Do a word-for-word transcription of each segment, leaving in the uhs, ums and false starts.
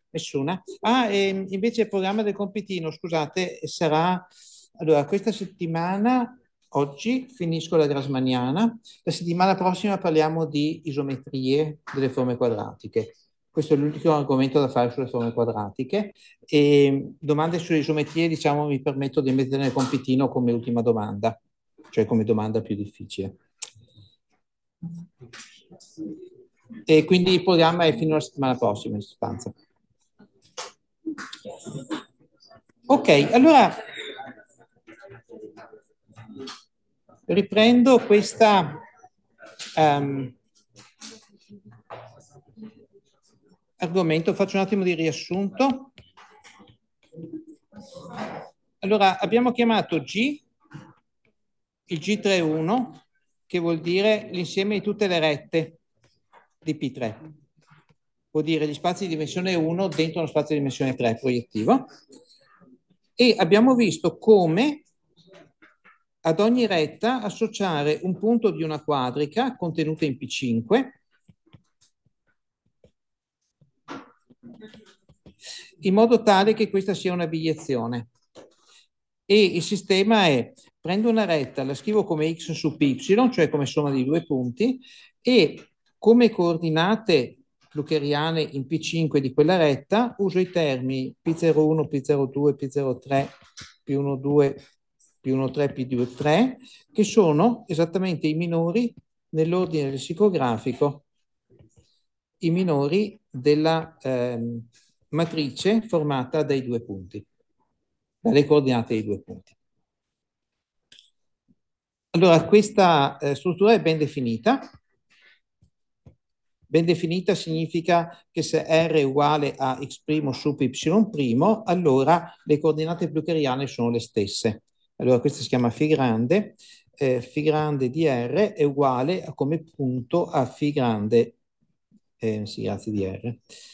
Nessuna? Ah, e invece il programma del compitino, scusate, sarà... Allora, questa settimana, oggi, finisco la Grassmanniana. La settimana prossima parliamo di isometrie delle forme quadratiche. Questo è l'unico argomento da fare sulle forme quadratiche. E domande sulle isometrie, diciamo, mi permetto di mettere nel compitino come ultima domanda, cioè come domanda più difficile. E quindi il programma è fino alla settimana prossima, in sostanza. Ok, allora riprendo questa um, argomento, faccio un attimo di riassunto. Allora, abbiamo chiamato G il G tre uno, che vuol dire l'insieme di tutte le rette di P tre. Vuol dire gli spazi di dimensione uno dentro uno spazio di dimensione tre proiettivo. E abbiamo visto come ad ogni retta associare un punto di una quadrica contenuta in P cinque in modo tale che questa sia una bigliezione. E il sistema è: prendo una retta, la scrivo come x su πy, cioè come somma di due punti, e come coordinate luccheriane in P cinque di quella retta uso i termini P zero uno, P zero due, P zero tre, P uno due, P uno tre, P due tre, che sono esattamente i minori nell'ordine lessicografico, i minori della ehm, matrice formata dai due punti, dalle coordinate dei due punti. Allora, questa eh, struttura è ben definita. Ben definita significa che se R è uguale a x' su y', allora le coordinate pluckeriane sono le stesse. Allora, questa si chiama φ grande. Eh, φ grande di R è uguale a, come punto a φ grande, eh, sì, grazie, di R.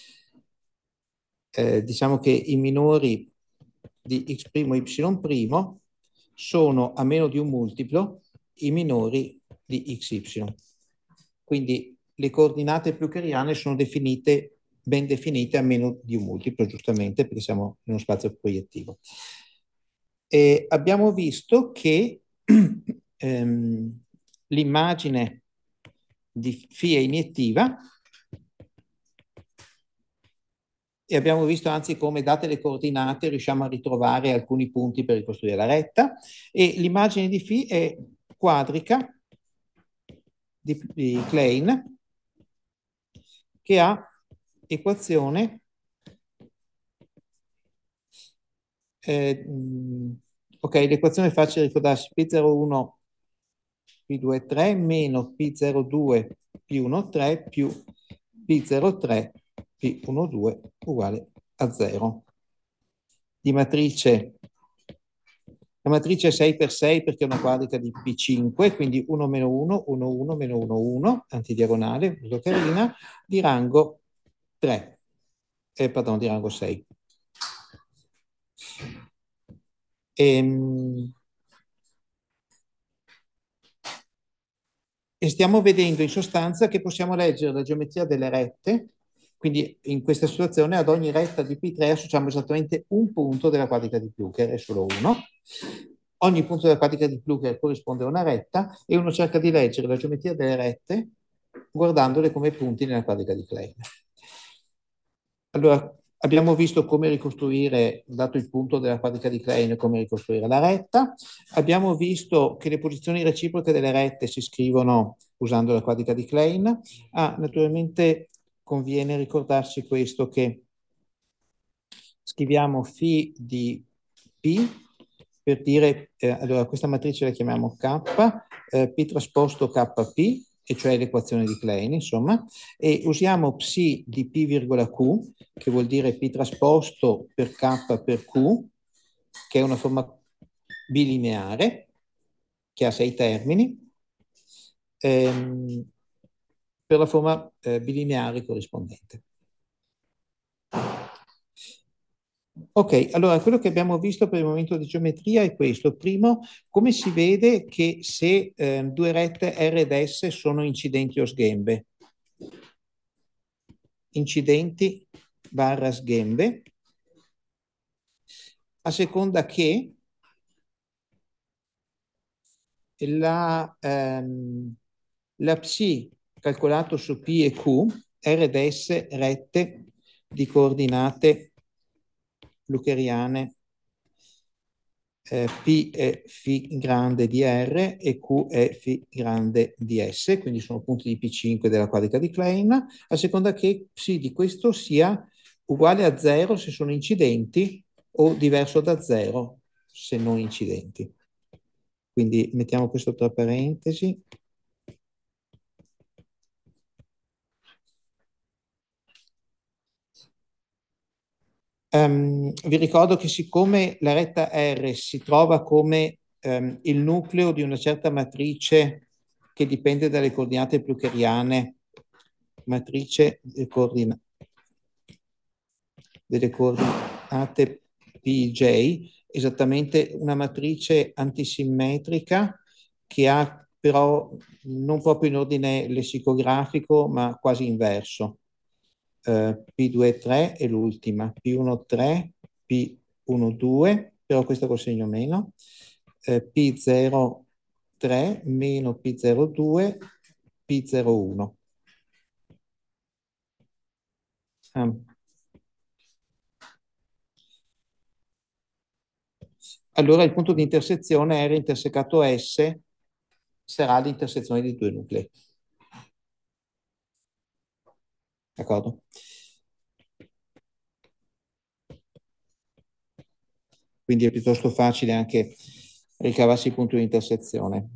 Eh, diciamo che i minori di x' e y' sono a meno di un multiplo i minori di xy. Quindi le coordinate pluckeriane sono definite, ben definite a meno di un multiplo, giustamente, perché siamo in uno spazio proiettivo. E abbiamo visto che ehm, l'immagine di φ è iniettiva, e abbiamo visto anzi come, date le coordinate, riusciamo a ritrovare alcuni punti per ricostruire la retta, e l'immagine di φ è quadrica di, di Klein, che ha equazione eh, ok, l'equazione è facile ricordarsi: P zero uno P due tre meno P zero due P uno tre più P zero tre P uno due uguale a zero. Di matrice, la matrice è sei per sei perché è una quadrica di P cinque, quindi uno meno uno, uno, uno, meno uno, uno, antidiagonale, molto carina, di rango tre, eh, pardon, di rango sei. Ehm, E stiamo vedendo in sostanza che possiamo leggere la geometria delle rette, quindi in questa situazione ad ogni retta di P tre associamo esattamente un punto della quadrica di Plücker, è solo uno. Ogni punto della quadrica di Plücker corrisponde a una retta e uno cerca di leggere la geometria delle rette guardandole come punti nella quadrica di Klein. Allora, abbiamo visto come ricostruire, dato il punto della quadrica di Klein, come ricostruire la retta. Abbiamo visto che le posizioni reciproche delle rette si scrivono usando la quadrica di Klein. Ah, naturalmente conviene ricordarsi questo, che scriviamo φ di P per dire, eh, allora questa matrice la chiamiamo K, eh, P trasposto K P, e cioè l'equazione di Klein, insomma, e usiamo psi di P virgola Q, che vuol dire P trasposto per K per Q, che è una forma bilineare, che ha sei termini, ehm, per la forma eh, bilineare corrispondente. Ok, allora quello che abbiamo visto per il momento di geometria è questo. Primo, come si vede che se eh, due rette R ed S sono incidenti o sghembe? Incidenti barra sghembe, a seconda che la, ehm, la psi calcolato su P e Q R ed S rette di coordinate lucheriane, eh, P è φ grande di R e Q è φ grande di S, quindi sono punti di P cinque della quadrica di Klein, a seconda che psi di questo sia uguale a zero se sono incidenti o diverso da zero se non incidenti. Quindi mettiamo questo tra parentesi. Um, vi ricordo che siccome la retta R si trova come um, il nucleo di una certa matrice che dipende dalle coordinate pluckeriane, matrice delle, coordina delle coordinate P J, esattamente una matrice antisimmetrica che ha però non proprio in ordine lessicografico, ma quasi inverso. Uh, P due tre è l'ultima, P uno tre, P uno due, però questo col segno meno, uh, P zero tre meno P zero due, P zero uno. Um. Allora il punto di intersezione R intersecato S sarà l'intersezione di due nuclei. D'accordo? Quindi è piuttosto facile anche ricavarsi il punto di intersezione.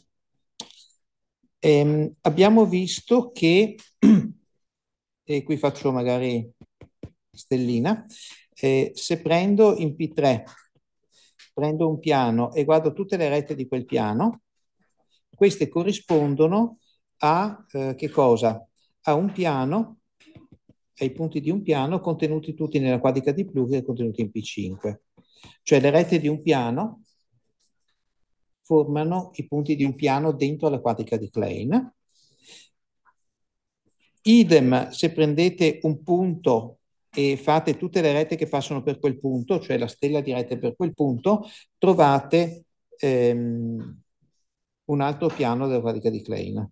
Ehm, abbiamo visto che, e qui faccio magari stellina, eh, se prendo in P tre, prendo un piano e guardo tutte le rette di quel piano, queste corrispondono a eh, che cosa? A un piano, ai punti di un piano contenuti tutti nella quadrica di Plugger contenuti in P cinque. Cioè le rette di un piano formano i punti di un piano dentro la quadrica di Klein. Idem se prendete un punto e fate tutte le rette che passano per quel punto, cioè la stella di rette per quel punto, trovate ehm, un altro piano della quadrica di Klein.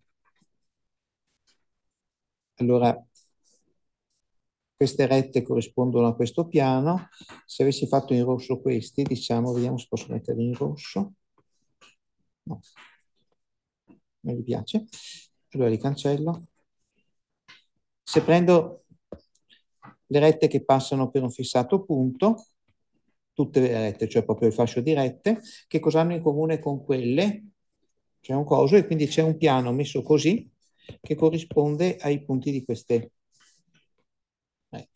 Allora, queste rette corrispondono a questo piano. Se avessi fatto in rosso questi, diciamo, vediamo se posso metterli in rosso. No, non mi piace. Allora li cancello. Se prendo le rette che passano per un fissato punto, tutte le rette, cioè proprio il fascio di rette, che cosa hanno in comune con quelle? C'è un coso e quindi c'è un piano messo così che corrisponde ai punti di queste rette.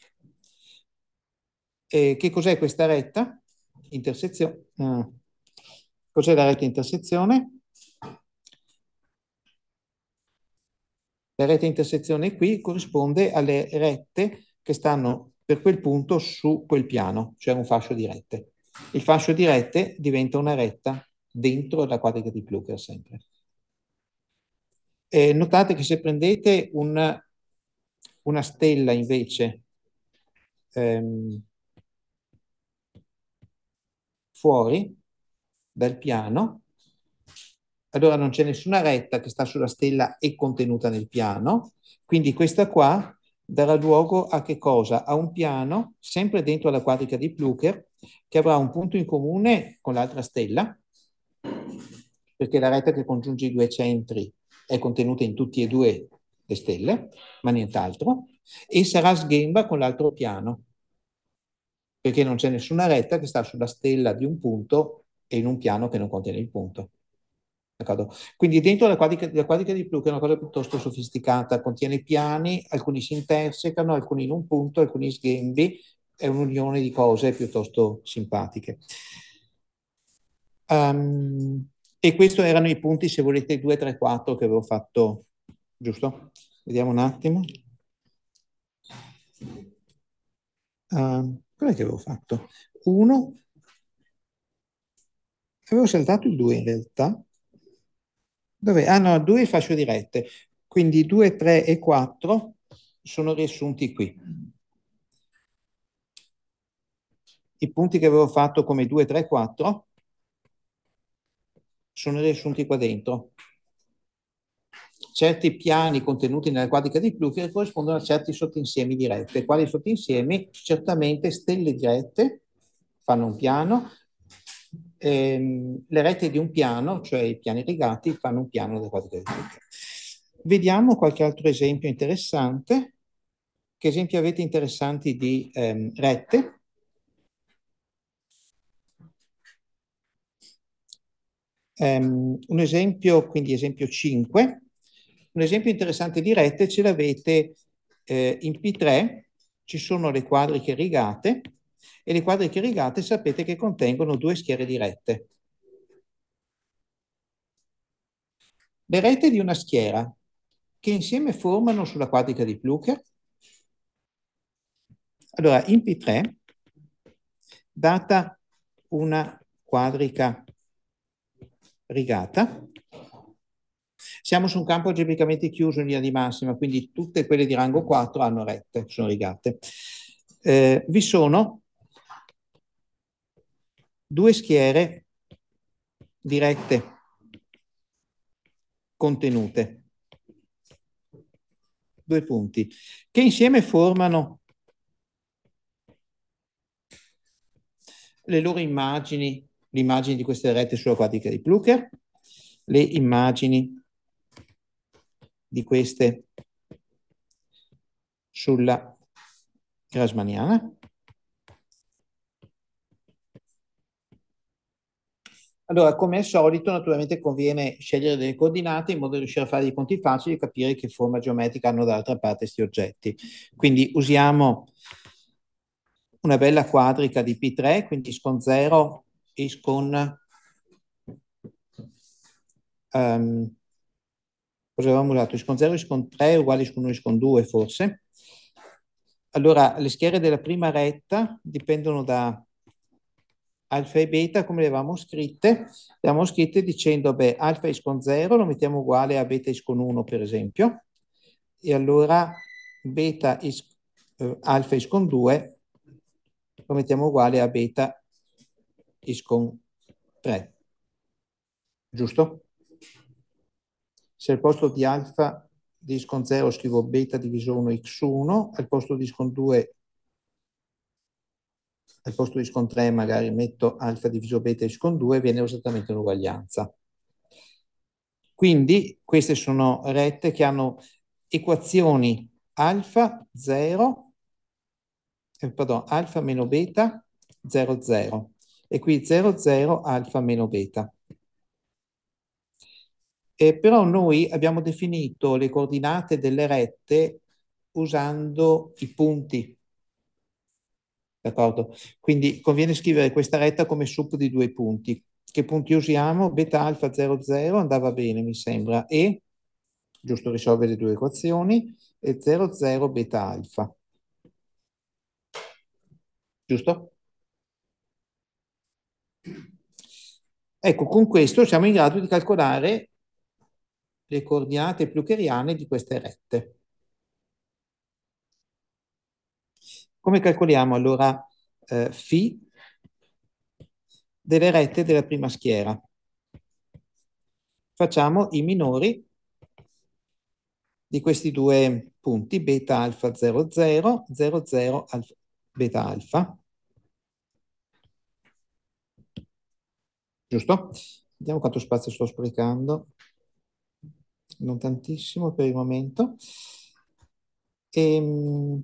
E che cos'è questa retta? Intersezione. Ah. Cos'è la retta intersezione? La retta intersezione qui corrisponde alle rette che stanno per quel punto su quel piano, cioè un fascio di rette. Il fascio di rette diventa una retta dentro la quadrica di Plugger sempre. E notate che se prendete un, una stella invece ehm, fuori dal piano, allora non c'è nessuna retta che sta sulla stella e contenuta nel piano, quindi questa qua darà luogo a che cosa? A un piano, sempre dentro la quadrica di Plugger, che avrà un punto in comune con l'altra stella, perché la retta che congiunge i due centri è contenuta in tutte e due le stelle, ma nient'altro, e sarà sghemba con l'altro piano, perché non c'è nessuna retta che sta sulla stella di un punto e in un piano che non contiene il punto. D'accordo? Quindi dentro la quadrica, la quadrica di Plugger è una cosa piuttosto sofisticata, contiene piani, alcuni si intersecano, alcuni in un punto, alcuni sghembi, è un'unione di cose piuttosto simpatiche. Um, e questi erano i punti, se volete, due, tre, quattro che avevo fatto, giusto? Vediamo un attimo. Uh, cos'è che avevo fatto? uno, avevo saltato il due in realtà. Dove? Ah no, due il fascio di rette. Quindi due, tre e quattro sono riassunti qui. i punti che avevo fatto come due, tre, quattro sono riassunti qua dentro. Certi piani contenuti nella quadrica di Plucher corrispondono a certi sottoinsiemi di rette. Quali sottoinsiemi? Certamente stelle di rette fanno un piano, ehm, le rette di un piano, cioè i piani rigati, fanno un piano della quadrica di Plucher. Vediamo qualche altro esempio interessante. Che esempi avete interessanti di ehm, rette? Um, un esempio, quindi esempio cinque, un esempio interessante di rette ce l'avete eh, in P tre, ci sono le quadriche rigate e le quadriche rigate sapete che contengono due schiere di rette. Le rette di una schiera che insieme formano sulla quadrica di Plucher. Allora, in P tre, data una quadrica rigata, siamo su un campo algebricamente chiuso in linea di massima, quindi tutte quelle di rango quattro hanno rette, sono rigate. Eh, vi sono due schiere di rette contenute, due punti, che insieme formano le loro immagini, le immagini di queste rette sulla quadrica di Plucher, le immagini di queste sulla grassmanniana. Allora, come al solito, naturalmente conviene scegliere delle coordinate in modo da riuscire a fare dei conti facili e capire che forma geometrica hanno dall'altra parte questi oggetti. Quindi usiamo una bella quadrica di P tre, quindi iscon zero, iscon... Um, cosa avevamo usato? Iscon zero, iscon tre è uguale iscon uno, iscon due forse. Allora, le schiere della prima retta dipendono da alfa e beta, come le avevamo scritte? Le avevamo scritte dicendo, beh, alfa iscon zero lo mettiamo uguale a beta iscon uno, per esempio, e allora beta is, eh, alfa iscon due lo mettiamo uguale a beta iscon tre, giusto? Se al posto di alfa di iscon zero scrivo beta diviso uno x uno, al posto di iscon due, al posto di iscon tre magari metto alfa diviso beta iscon due, viene esattamente un'uguaglianza. Quindi queste sono rette che hanno equazioni alfa zero, eh, pardon, alfa meno beta zero zero e qui zero zero alfa meno beta. E però noi abbiamo definito le coordinate delle rette usando i punti, d'accordo? Quindi conviene scrivere questa retta come sup di due punti. Che punti usiamo? Beta alfa zero zero andava bene, mi sembra, e giusto risolvere le due equazioni, e zero zero beta alfa. Giusto? Ecco, con questo siamo in grado di calcolare le coordinate plucheriane di queste rette. Come calcoliamo allora eh, φ delle rette della prima schiera? Facciamo i minori di questi due punti, beta alfa zero zero, zero zero alfa, beta alfa. Giusto? Vediamo quanto spazio sto sprecando. Non tantissimo per il momento. Ehm...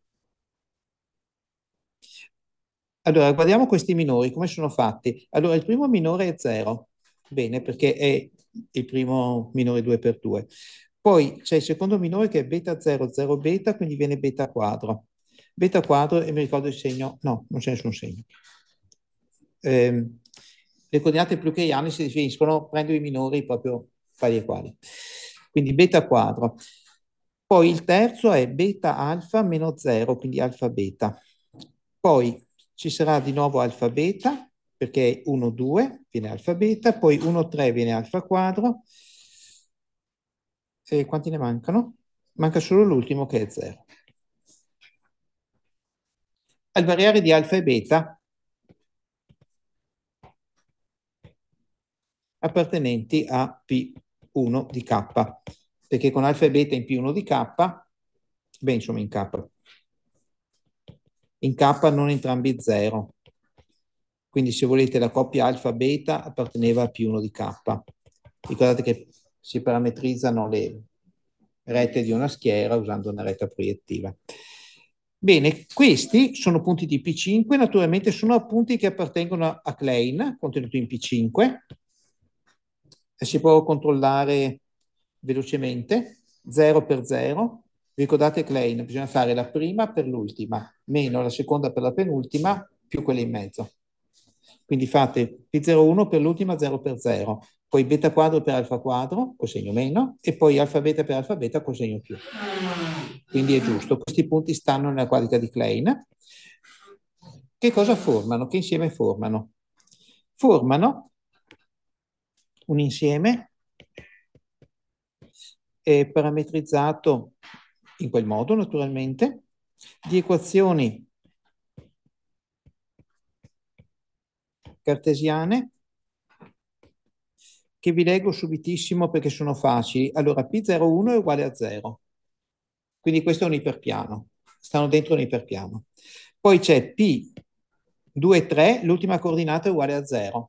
Allora, guardiamo questi minori, come sono fatti. Allora, il primo minore è zero, bene, perché è il primo minore due per due. Poi c'è il secondo minore che è beta zero, zero beta, quindi viene beta quadro. Beta quadro, e mi ricordo il segno, no, non c'è nessun segno. Ehm, le coordinate plucheriane si definiscono, prendo i minori proprio pari e quali. Quindi beta quadro. Poi il terzo è beta alfa meno zero, quindi alfa beta. Poi ci sarà di nuovo alfa beta, perché uno due viene alfa beta, poi uno tre viene alfa quadro. E quanti ne mancano? Manca solo l'ultimo che è zero. Al variare di alfa e beta, appartenenti a P uno di K, perché con alfa e beta in P uno di K, beh, insomma in K, in K non entrambi zero. Quindi se volete la coppia alfa-beta apparteneva a P uno di K. Ricordate che si parametrizzano le rette di una schiera usando una retta proiettiva. Bene, questi sono punti di P cinque, naturalmente sono punti che appartengono a Klein, contenuti in P cinque, e si può controllare velocemente, zero per zero. Ricordate Klein, bisogna fare la prima per l'ultima, meno la seconda per la penultima, più quella in mezzo. Quindi fate P zero uno per l'ultima zero per zero, poi beta quadro per alfa quadro, col segno meno, e poi alfa beta per alfa beta col segno più. Quindi è giusto, questi punti stanno nella quadrica di Klein. Che cosa formano? Che insieme formano? Formano un insieme eh, parametrizzato in quel modo, naturalmente, di equazioni cartesiane che vi leggo subitissimo perché sono facili. Allora, P zero uno è uguale a zero, quindi questo è un iperpiano, stanno dentro un iperpiano. Poi c'è P due, tre, l'ultima coordinata è uguale a zero,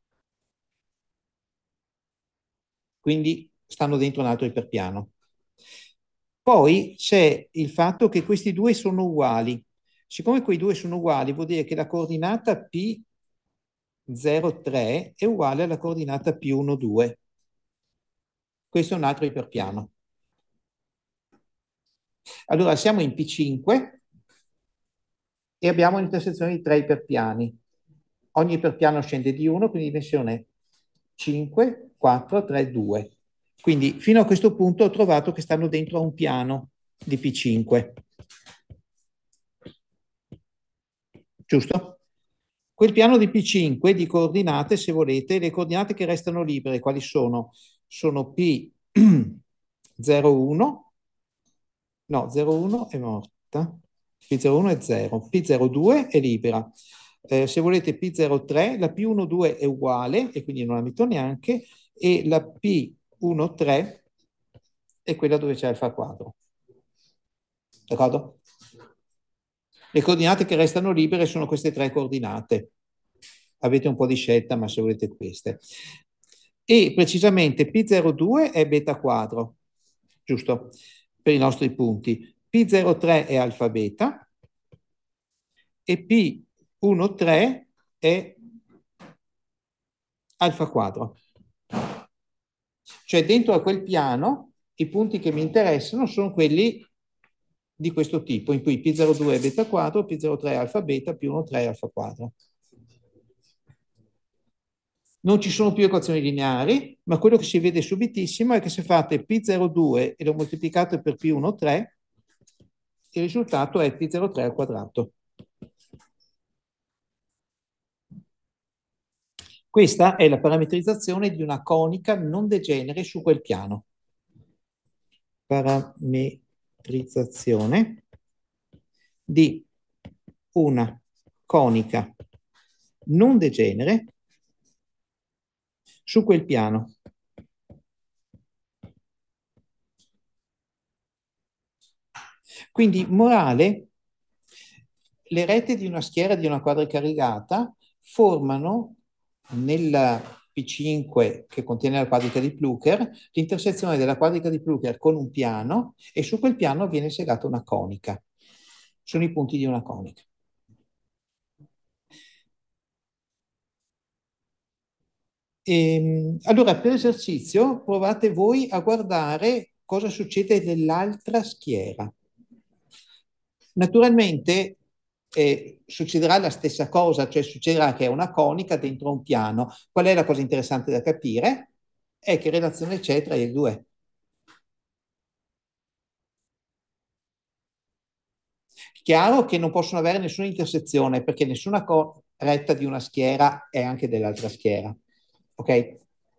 quindi stanno dentro un altro iperpiano. Poi c'è il fatto che questi due sono uguali. Siccome quei due sono uguali, vuol dire che la coordinata P zero, tre è uguale alla coordinata P uno, due. Questo è un altro iperpiano. Allora siamo in P cinque e abbiamo un'intersezione di tre iperpiani. Ogni iperpiano scende di uno, quindi dimensione cinque, quattro, tre, due. Quindi fino a questo punto ho trovato che stanno dentro a un piano di P cinque. Giusto? Quel piano di P cinque di coordinate, se volete, le coordinate che restano libere, quali sono? Sono P zero uno, no, zero uno è morta, P zero uno è zero, P zero due è libera. Eh, se volete P zero tre, la P uno due è uguale, e quindi non la metto neanche, e la P uno tre è quella dove c'è alfa quadro. D'accordo? Le coordinate che restano libere sono queste tre coordinate. Avete un po' di scelta, ma se volete queste. E precisamente P zero due è beta quadro, giusto? Per i nostri punti. P zero tre è alfa beta e P uno tre è alfa quadro. Cioè dentro a quel piano i punti che mi interessano sono quelli di questo tipo, in cui P zero due è beta quadro, P zero tre è alfa beta, P uno tre è alfa quadro. Non ci sono più equazioni lineari, ma quello che si vede subitissimo è che se fate P zero due e lo moltiplicate per P uno tre, il risultato è P zero tre al quadrato. Questa è la parametrizzazione di una conica non degenere su quel piano. Parametrizzazione di una conica non degenere su quel piano. Quindi, morale, le rette di una schiera di una quadrica rigata formano nel P cinque che contiene la quadrica di Plucher l'intersezione della quadrica di Plucher con un piano e su quel piano viene segata una conica. Sono i punti di una conica. E, allora, per esercizio, provate voi a guardare cosa succede nell'altra schiera. Naturalmente eh, succederà la stessa cosa, cioè succederà che è una conica dentro un piano. Qual è la cosa interessante da capire? È che relazione c'è tra i due. Chiaro che non possono avere nessuna intersezione perché nessuna retta di una schiera è anche dell'altra schiera. Ok?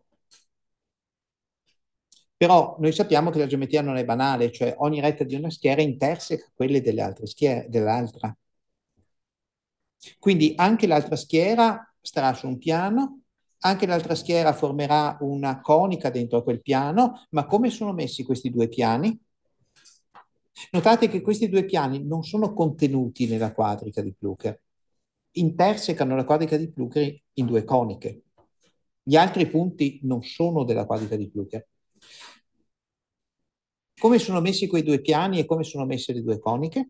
Però noi sappiamo che la geometria non è banale, cioè ogni retta di una schiera interseca quelle delle altre schiere, dell'altra. Quindi anche l'altra schiera starà su un piano, Anche l'altra schiera formerà una conica dentro a quel piano, ma come sono messi questi due piani? Notate che questi due piani non sono contenuti nella quadrica di Plucker, intersecano la quadrica di Plucker in due coniche. Gli altri punti non sono della quadrica di Plucker. Come sono messi quei due piani e come sono messe le due coniche?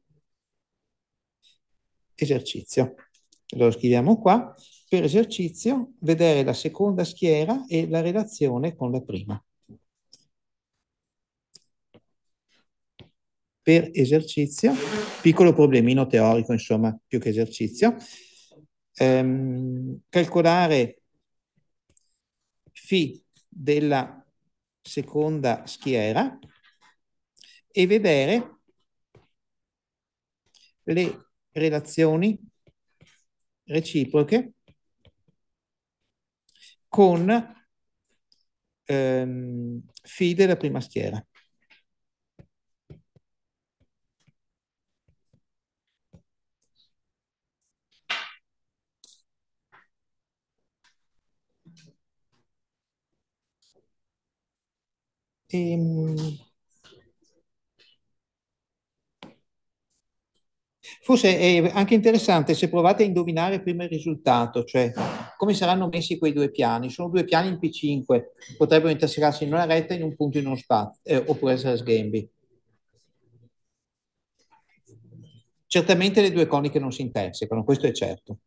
Esercizio. Lo scriviamo qua. Per esercizio, vedere la seconda schiera e la relazione con la prima. Per esercizio, piccolo problemino teorico, insomma, più che esercizio. Ehm, calcolare φ della seconda schiera e vedere le relazioni reciproche con ehm, φ della prima schiera. Ehm, Forse è anche interessante se provate a indovinare prima il risultato, cioè come saranno messi quei due piani. Sono due piani in P cinque, potrebbero intersecarsi in una retta in un punto in uno spazio, eh, oppure essere sghembi. Certamente le due coniche non si intersecano, questo è certo.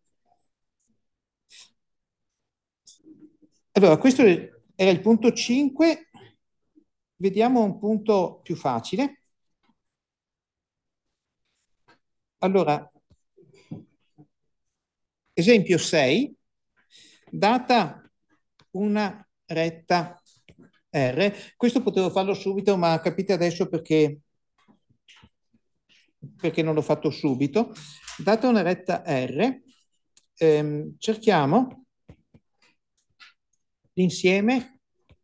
Allora, questo era il punto cinque, vediamo un punto più facile. Allora, esempio sei, data una retta R, questo potevo farlo subito, ma capite adesso perché, perché non l'ho fatto subito. Data una retta R, ehm, cerchiamo l'insieme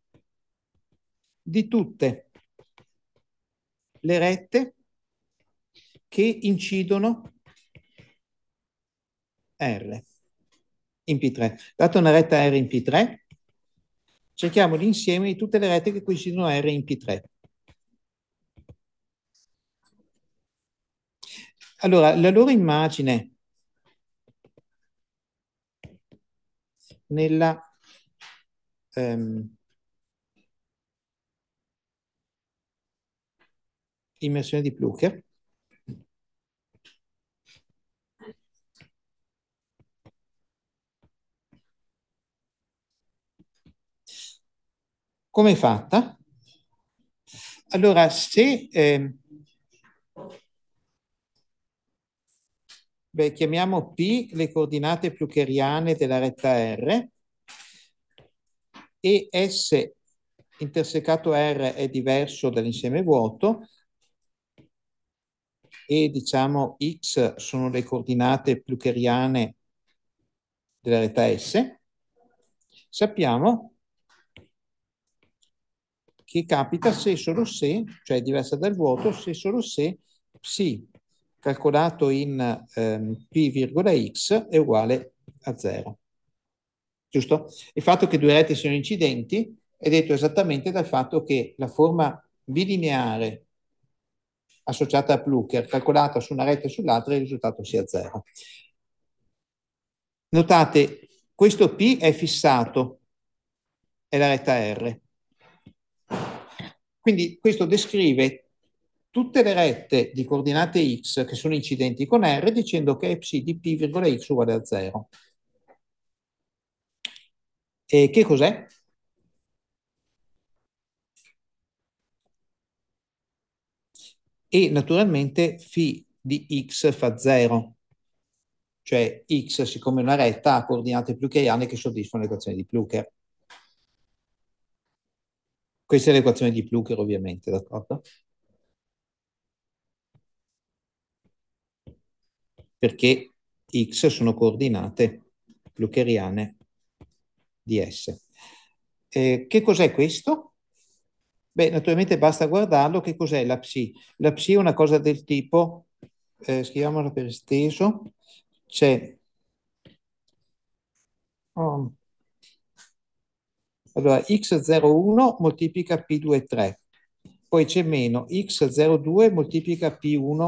di tutte le rette che incidono R in P tre. Data una retta R in P tre, cerchiamo l'insieme di tutte le rette che coincidono R in P tre. Allora, la loro immagine nella ehm, immersione di Plucker come è fatta? Allora, se ehm, beh, chiamiamo P le coordinate pluckeriane della retta R e S intersecato R è diverso dall'insieme vuoto e diciamo X sono le coordinate pluckeriane della retta S, sappiamo che capita se e solo se, cioè è diversa dal vuoto, se e solo se psi calcolato in ehm, P virgola X è uguale a zero. Giusto? Il fatto che due rette siano incidenti è detto esattamente dal fatto che la forma bilineare associata a Plucker calcolata su una retta e sull'altra il risultato sia zero. Notate, questo P è fissato, è la retta R. Quindi questo descrive tutte le rette di coordinate x che sono incidenti con R dicendo che psi di P virgola x uguale a zero. E che cos'è? E naturalmente φ di x fa zero, cioè x siccome è una retta ha coordinate pluckeriane che soddisfano l'equazione di Plucker. Questa è l'equazione di Plucker ovviamente, d'accordo? Perché x sono coordinate pluckeriane di S. Eh, che cos'è questo? Beh, naturalmente basta guardarlo. Che cos'è la psi? La psi è una cosa del tipo, eh, scriviamola per esteso, c'è oh, Allora, x zero uno moltiplica P due tre, poi c'è meno x zero due moltiplica P uno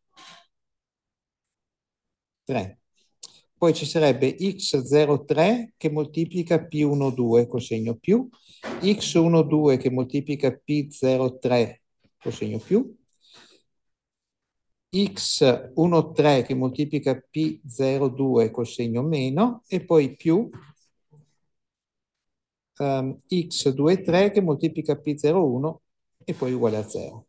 tre. Poi ci sarebbe x zero tre che moltiplica P uno due col segno più, x uno due che moltiplica P zero tre col segno più, x uno tre che moltiplica P zero due col segno meno e poi più um, x due tre che moltiplica P zero uno e poi uguale a zero.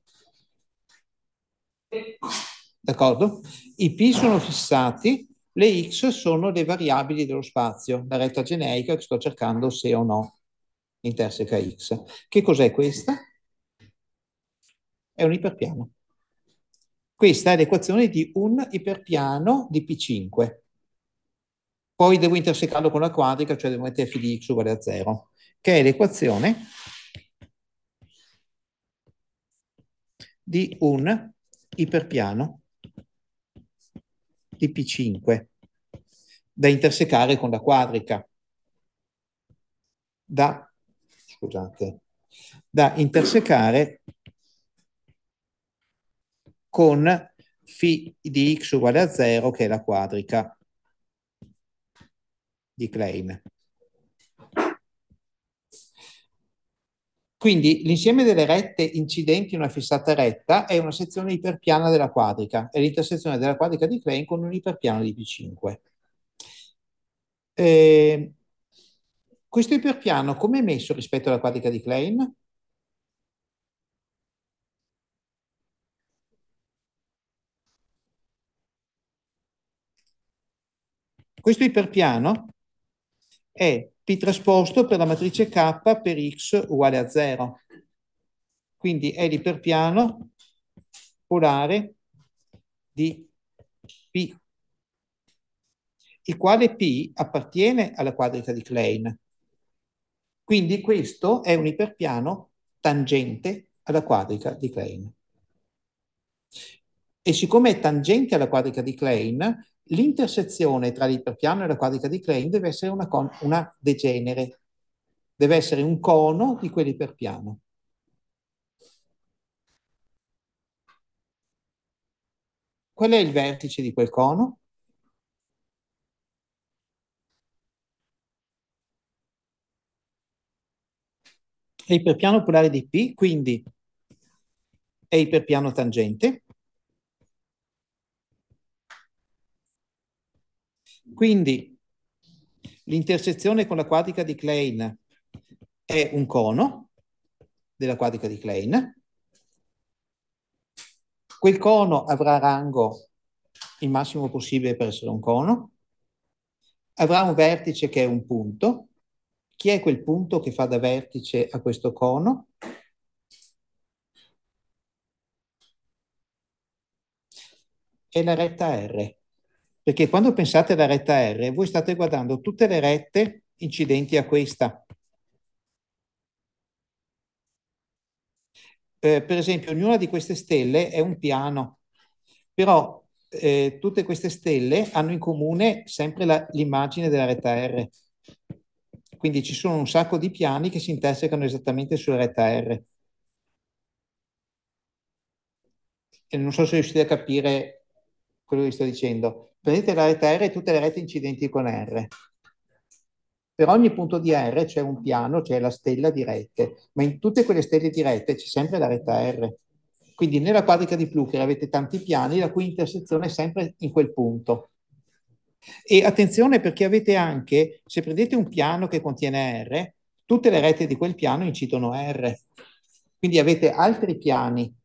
D'accordo? I P sono fissati, le X sono le variabili dello spazio, la retta generica che sto cercando se o no interseca X. Che cos'è questa? È un iperpiano. Questa è l'equazione di un iperpiano di P cinque. Poi devo intersecarlo con la quadrica, cioè devo mettere f di x uguale a zero, che è l'equazione di un iperpiano di P cinque da intersecare con la quadrica. Da, scusate, da intersecare con φ di x uguale a zero, che è la quadrica di Klein. Quindi l'insieme delle rette incidenti in una fissata retta è una sezione iperpiana della quadrica, è l'intersezione della quadrica di Klein con un iperpiano di P cinque. Eh, questo iperpiano come è messo rispetto alla quadrica di Klein? Questo iperpiano è P trasposto per la matrice K per x uguale a zero. Quindi è l'iperpiano polare di P, il quale P appartiene alla quadrica di Klein. Quindi questo è un iperpiano tangente alla quadrica di Klein. E siccome è tangente alla quadrica di Klein, l'intersezione tra l'iperpiano e la quadrica di Klein deve essere una, una degenere, deve essere un cono di quell'iperpiano. Qual è il vertice di quel cono? È iperpiano polare di P, quindi è iperpiano tangente. Quindi l'intersezione con la quadrica di Klein è un cono della quadrica di Klein. Quel cono avrà rango il massimo possibile per essere un cono. Avrà un vertice che è un punto. Chi è quel punto che fa da vertice a questo cono? È la retta R. Perché quando pensate alla retta R, voi state guardando tutte le rette incidenti a questa. Eh, per esempio, ognuna di queste stelle è un piano, però eh, tutte queste stelle hanno in comune sempre la, l'immagine della retta R. Quindi ci sono un sacco di piani che si intersecano esattamente sulla retta R. E non so se riuscite a capire quello che sto dicendo. Prendete la retta R e tutte le rette incidenti con R. Per ogni punto di R c'è un piano, c'è la stella di rette, ma in tutte quelle stelle di rette c'è sempre la retta R. Quindi nella quadrica di Plucher avete tanti piani, la cui intersezione è sempre in quel punto. E attenzione perché avete anche, se prendete un piano che contiene R, tutte le rette di quel piano incidono R. Quindi avete altri piani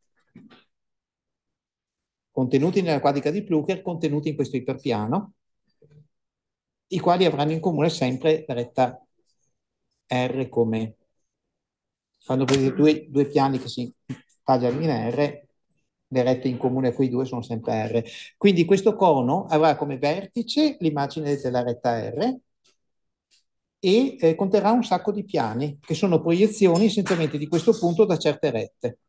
contenuti nella quadrica di Plucher, contenuti in questo iperpiano, i quali avranno in comune sempre la retta R come... Quando vedete due, due piani che si tagliano in R, le rette in comune a quei due sono sempre R. Quindi questo cono avrà come vertice l'immagine della retta R e eh, conterrà un sacco di piani, che sono proiezioni essenzialmente di questo punto da certe rette.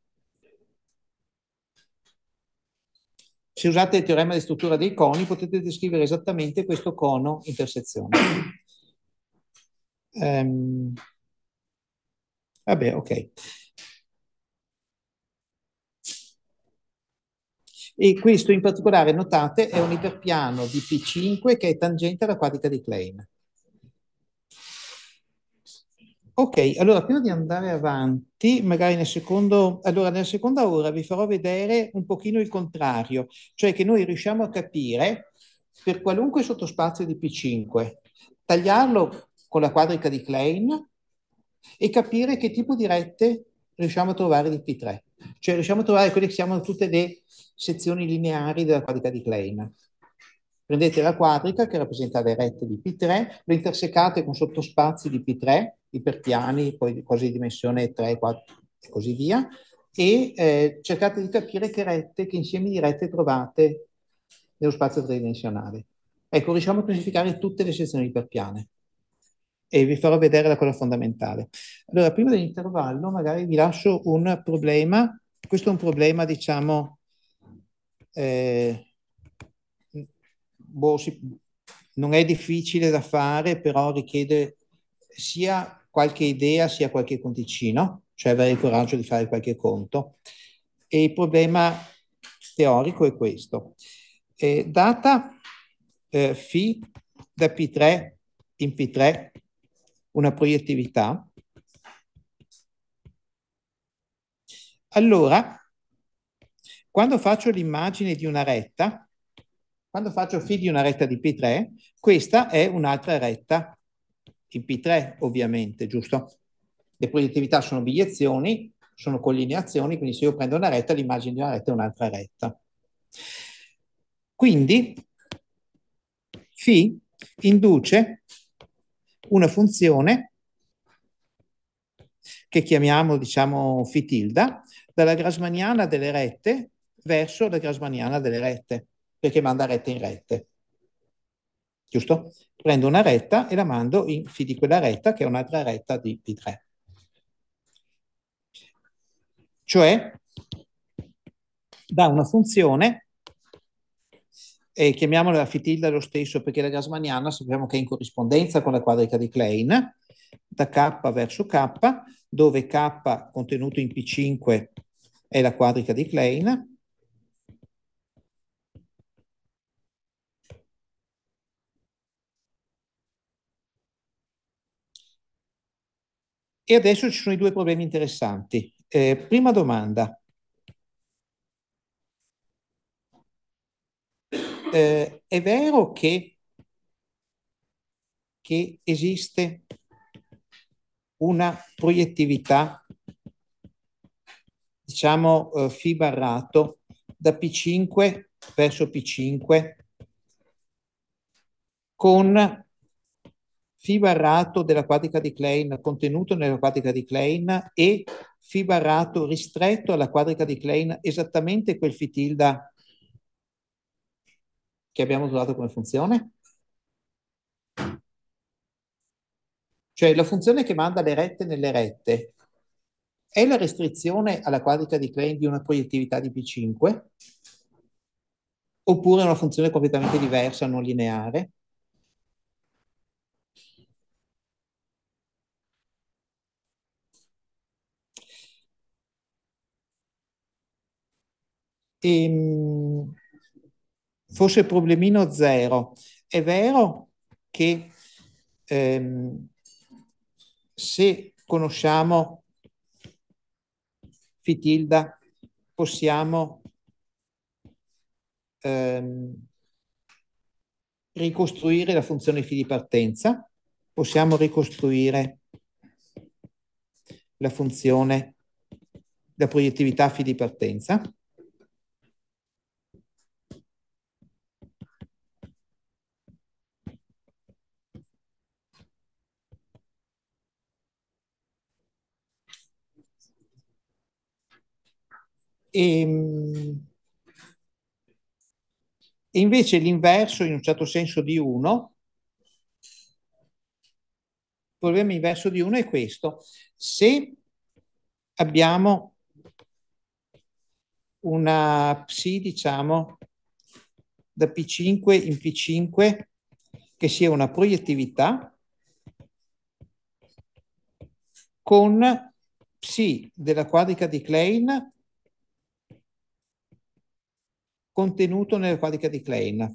Se usate il teorema di struttura dei coni, potete descrivere esattamente questo cono intersezione. Um, Vabbè, ok. E questo in particolare, notate, è un iperpiano di P cinque che è tangente alla quadratica di Klein. Ok, allora prima di andare avanti, magari nel secondo, allora nella seconda ora vi farò vedere un pochino il contrario, cioè che noi riusciamo a capire per qualunque sottospazio di P cinque, tagliarlo con la quadrica di Klein e capire che tipo di rette riusciamo a trovare di P tre, cioè riusciamo a trovare quelle che siano tutte le sezioni lineari della quadrica di Klein. Prendete la quadrica che rappresenta le rette di P tre, lo intersecate con sottospazi di P tre, iperpiani, poi cose di dimensione tre, quattro e così via, e eh, cercate di capire che rette, che insiemi di rette trovate nello spazio tridimensionale. Ecco, riusciamo a classificare tutte le sezioni iperpiane e vi farò vedere la cosa fondamentale. Allora, prima dell'intervallo, magari vi lascio un problema. Questo è un problema, diciamo, eh, boh, si- non è difficile da fare, però richiede sia qualche idea sia qualche conticino, cioè avere il coraggio di fare qualche conto. E il problema teorico è questo. Eh, data eh, φ da P tre in P tre una proiettività, allora quando faccio l'immagine di una retta, quando faccio φ di una retta di P tre, questa è un'altra retta in P tre, ovviamente, giusto? Le proiettività sono bigliezioni, sono collineazioni, quindi se io prendo una retta, l'immagine di una retta è un'altra retta. Quindi φ induce una funzione che chiamiamo, diciamo, φ tilde, dalla grassmanniana delle rette verso la grassmanniana delle rette, perché manda rette in rette. Giusto? Prendo una retta e la mando in φ di quella retta, che è un'altra retta di P tre. Cioè, da una funzione, e chiamiamola φ tilde lo stesso, perché la grassmanniana sappiamo che è in corrispondenza con la quadrica di Klein, da K verso K, dove K contenuto in P cinque è la quadrica di Klein, e adesso ci sono i due problemi interessanti. Eh, prima domanda. Eh, è vero che, che esiste una proiettività, diciamo, eh, φ barrato da P cinque verso P cinque con φ barrato della quadrica di Klein contenuto nella quadrica di Klein e φ barrato ristretto alla quadrica di Klein, esattamente quel φ tilde che abbiamo usato come funzione? Cioè la funzione che manda le rette nelle rette è la restrizione alla quadrica di Klein di una proiettività di P cinque? Oppure è una funzione completamente diversa, non lineare? E, forse problemino zero. È vero che ehm, se conosciamo φ tilde possiamo ehm, ricostruire la funzione φ di partenza, possiamo ricostruire la funzione, la proiettività φ di partenza. E, e invece l'inverso, in un certo senso, di uno, il problema inverso di uno è questo. Se abbiamo una psi, diciamo, da P cinque in P cinque che sia una proiettività con psi della quadrica di Klein contenuto nella quadrica di Klein.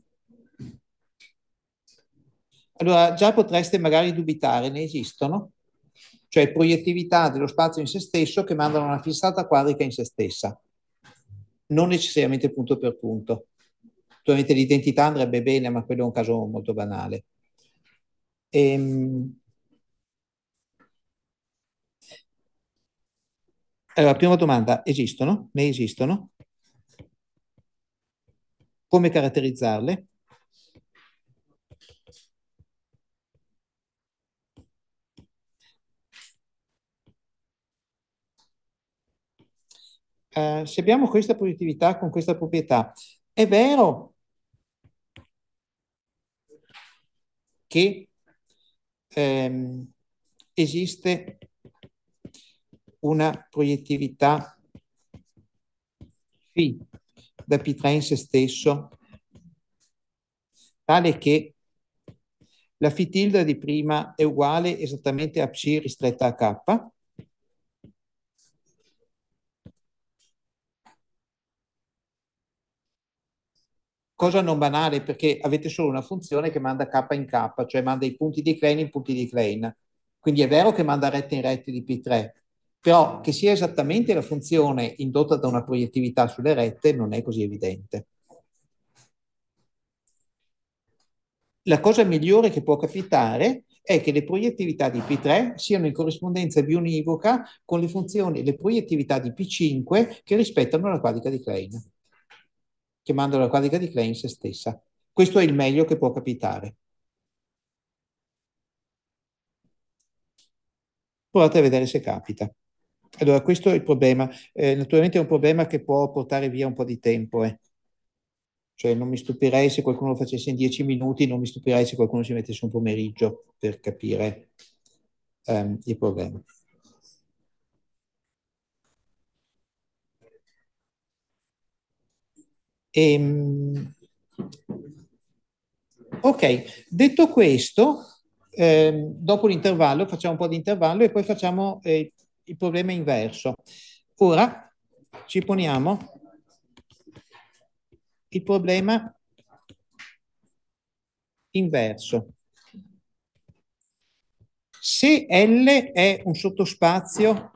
Allora, già potreste magari dubitare, ne esistono? Cioè proiettività dello spazio in se stesso che mandano una fissata quadrica in se stessa, non necessariamente punto per punto. Naturalmente l'identità andrebbe bene, ma quello è un caso molto banale. Ehm, allora, prima domanda, esistono? Ne esistono? Come caratterizzarle? Eh, se abbiamo questa proiettività con questa proprietà, è vero che ehm, esiste una proiettività φ da P tre in se stesso, tale che la φ tilde di prima è uguale esattamente a ψ ristretta a K. Cosa non banale, perché avete solo una funzione che manda K in K, cioè manda i punti di Klein in punti di Klein. Quindi è vero che manda rette in rette di P tre, però che sia esattamente la funzione indotta da una proiettività sulle rette non è così evidente. La cosa migliore che può capitare è che le proiettività di P tre siano in corrispondenza bionivoca con le funzioni, le proiettività di P cinque che rispettano la quadrica di Klein, che mandano la quadrica di Klein se stessa. Questo è il meglio che può capitare. Provate a vedere se capita. Allora, questo è il problema. Eh, naturalmente è un problema che può portare via un po' di tempo. Eh. Cioè, non mi stupirei se qualcuno lo facesse in dieci minuti, non mi stupirei se qualcuno si mettesse un pomeriggio per capire ehm, il problema. Ehm, ok, detto questo, ehm, dopo l'intervallo facciamo un po' di intervallo e poi facciamo eh, il problema inverso. Ora ci poniamo il problema inverso. Se L è un sottospazio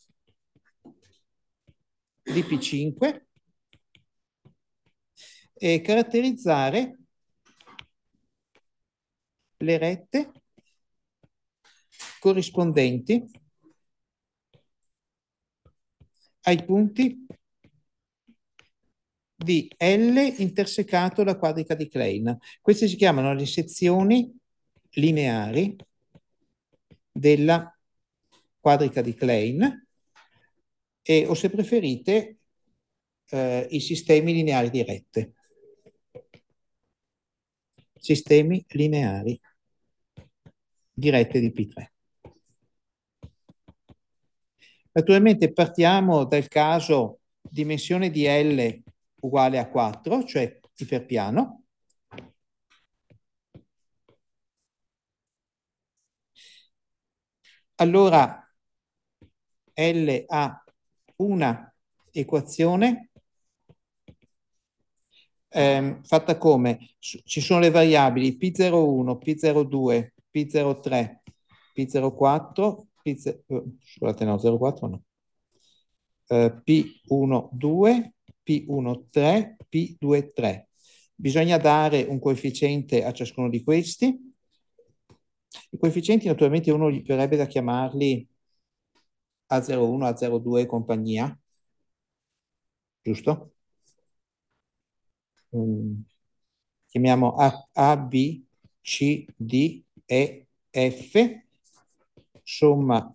di P cinque, e caratterizzare le rette corrispondenti ai punti di L intersecato la quadrica di Klein. Queste si chiamano le sezioni lineari della quadrica di Klein e, o se preferite, eh, i sistemi lineari di rette. Sistemi lineari di rette di P tre. Naturalmente partiamo dal caso dimensione di L uguale a quattro, cioè iperpiano. Allora L ha una equazione ehm, fatta come? Ci sono le variabili P zero uno, P zero due, P zero tre, P zero quattro, P zero, scusate no, zero quattro no, eh, P uno due, P uno tre, P due tre. Bisogna dare un coefficiente a ciascuno di questi. I coefficienti naturalmente uno gli verrebbe da chiamarli A zero uno, A zero due e compagnia, giusto? Mm, chiamiamo A, A, B, C, D, E, F, somma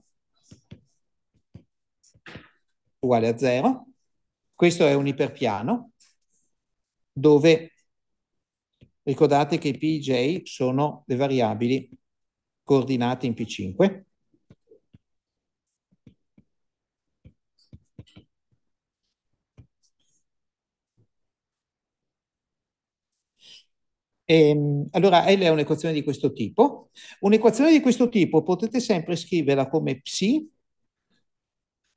uguale a zero. Questo è un iperpiano dove ricordate che i P e i J sono le variabili coordinate in P cinque. E, allora L è un'equazione di questo tipo. Un'equazione di questo tipo potete sempre scriverla come psi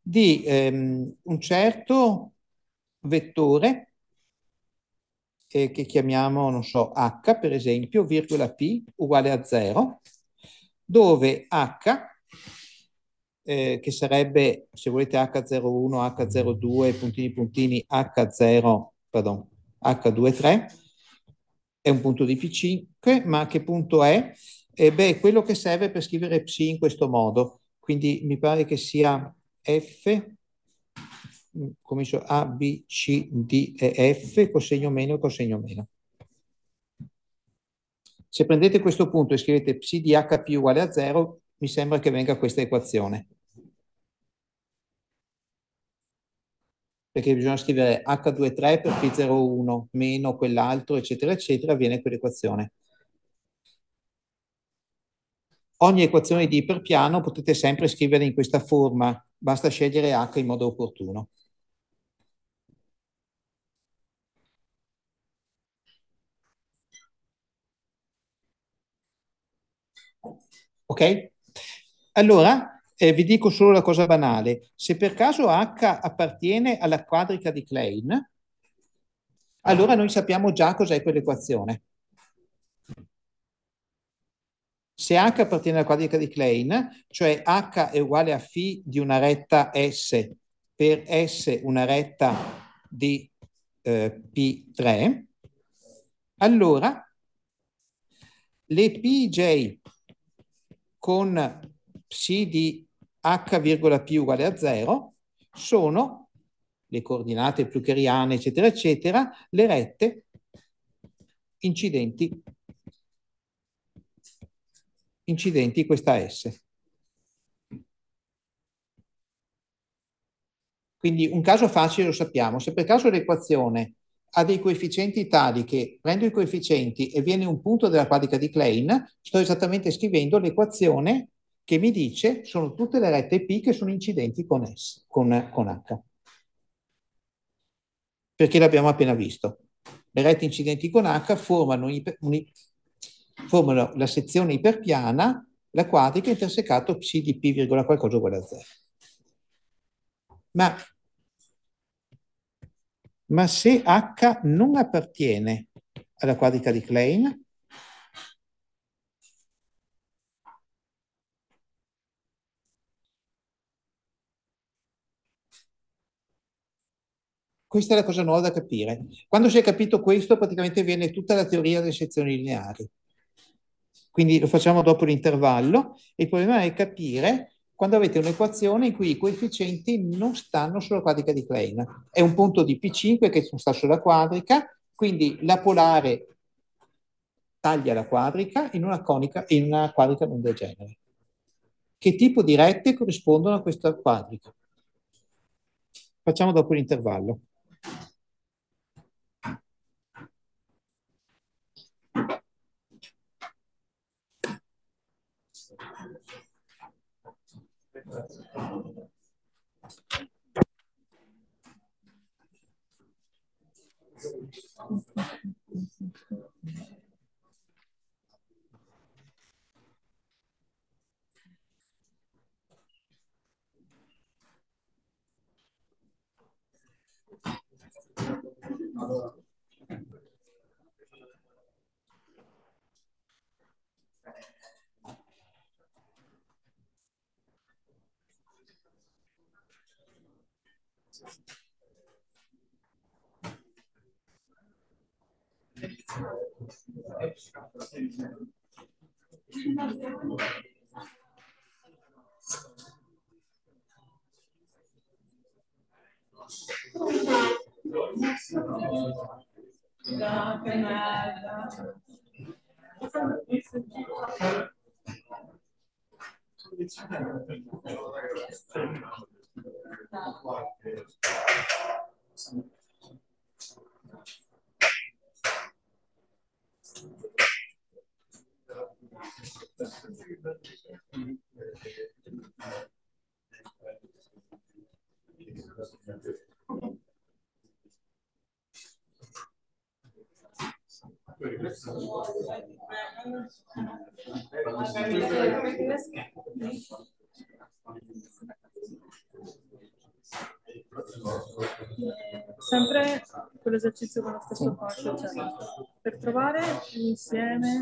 di ehm, un certo vettore eh, che chiamiamo, non so, H per esempio, virgola P uguale a zero, dove H, eh, che sarebbe, se volete, H zero uno, H zero due, puntini puntini, H zero, pardon, H ventitré, è un punto di P cinque, ma che punto è? Eh, beh, quello che serve per scrivere Psi in questo modo. Quindi mi pare che sia F, comincio A, B, C, D e F, cosegno meno e cosegno meno. Se prendete questo punto e scrivete Psi di H P uguale a zero, mi sembra che venga questa equazione. Perché bisogna scrivere H ventitré per P zero uno meno quell'altro, eccetera, eccetera, viene quell'equazione. Ogni equazione di iperpiano potete sempre scriverla in questa forma, basta scegliere H in modo opportuno. Ok? Allora, eh, vi dico solo la cosa banale. Se per caso H appartiene alla quadrica di Klein, allora noi sappiamo già cos'è quell'equazione. Se H appartiene alla quadrica di Klein, cioè H è uguale a φ di una retta S per S una retta di eh, P tre, allora le P J con Psi di H, P uguale a zero sono le coordinate pluckeriane, eccetera, eccetera, le rette incidenti, incidenti questa S. Quindi un caso facile lo sappiamo, se per caso l'equazione ha dei coefficienti tali che prendo i coefficienti e viene un punto della quadrica di Klein, sto esattamente scrivendo l'equazione che mi dice sono tutte le rette P che sono incidenti con, S, con, con H. Perché l'abbiamo appena visto. Le rette incidenti con H formano, un, formano la sezione iperpiana, la quadrica intersecato Psi di P, qualcosa uguale a zero. Ma Ma se H non appartiene alla quadrica di Klein, questa è la cosa nuova da capire. Quando si è capito questo, praticamente viene tutta la teoria delle sezioni lineari. Quindi lo facciamo dopo l'intervallo. Il problema è capire quando avete un'equazione in cui i coefficienti non stanno sulla quadrica di Klein. È un punto di P cinque che sta sulla quadrica, quindi la polare taglia la quadrica in una, conica, in una quadrica non degenere. Che tipo di rette corrispondono a questa quadrica? Facciamo dopo l'intervallo. Sempre quell'esercizio con lo stesso fascio, cioè per trovare l'insieme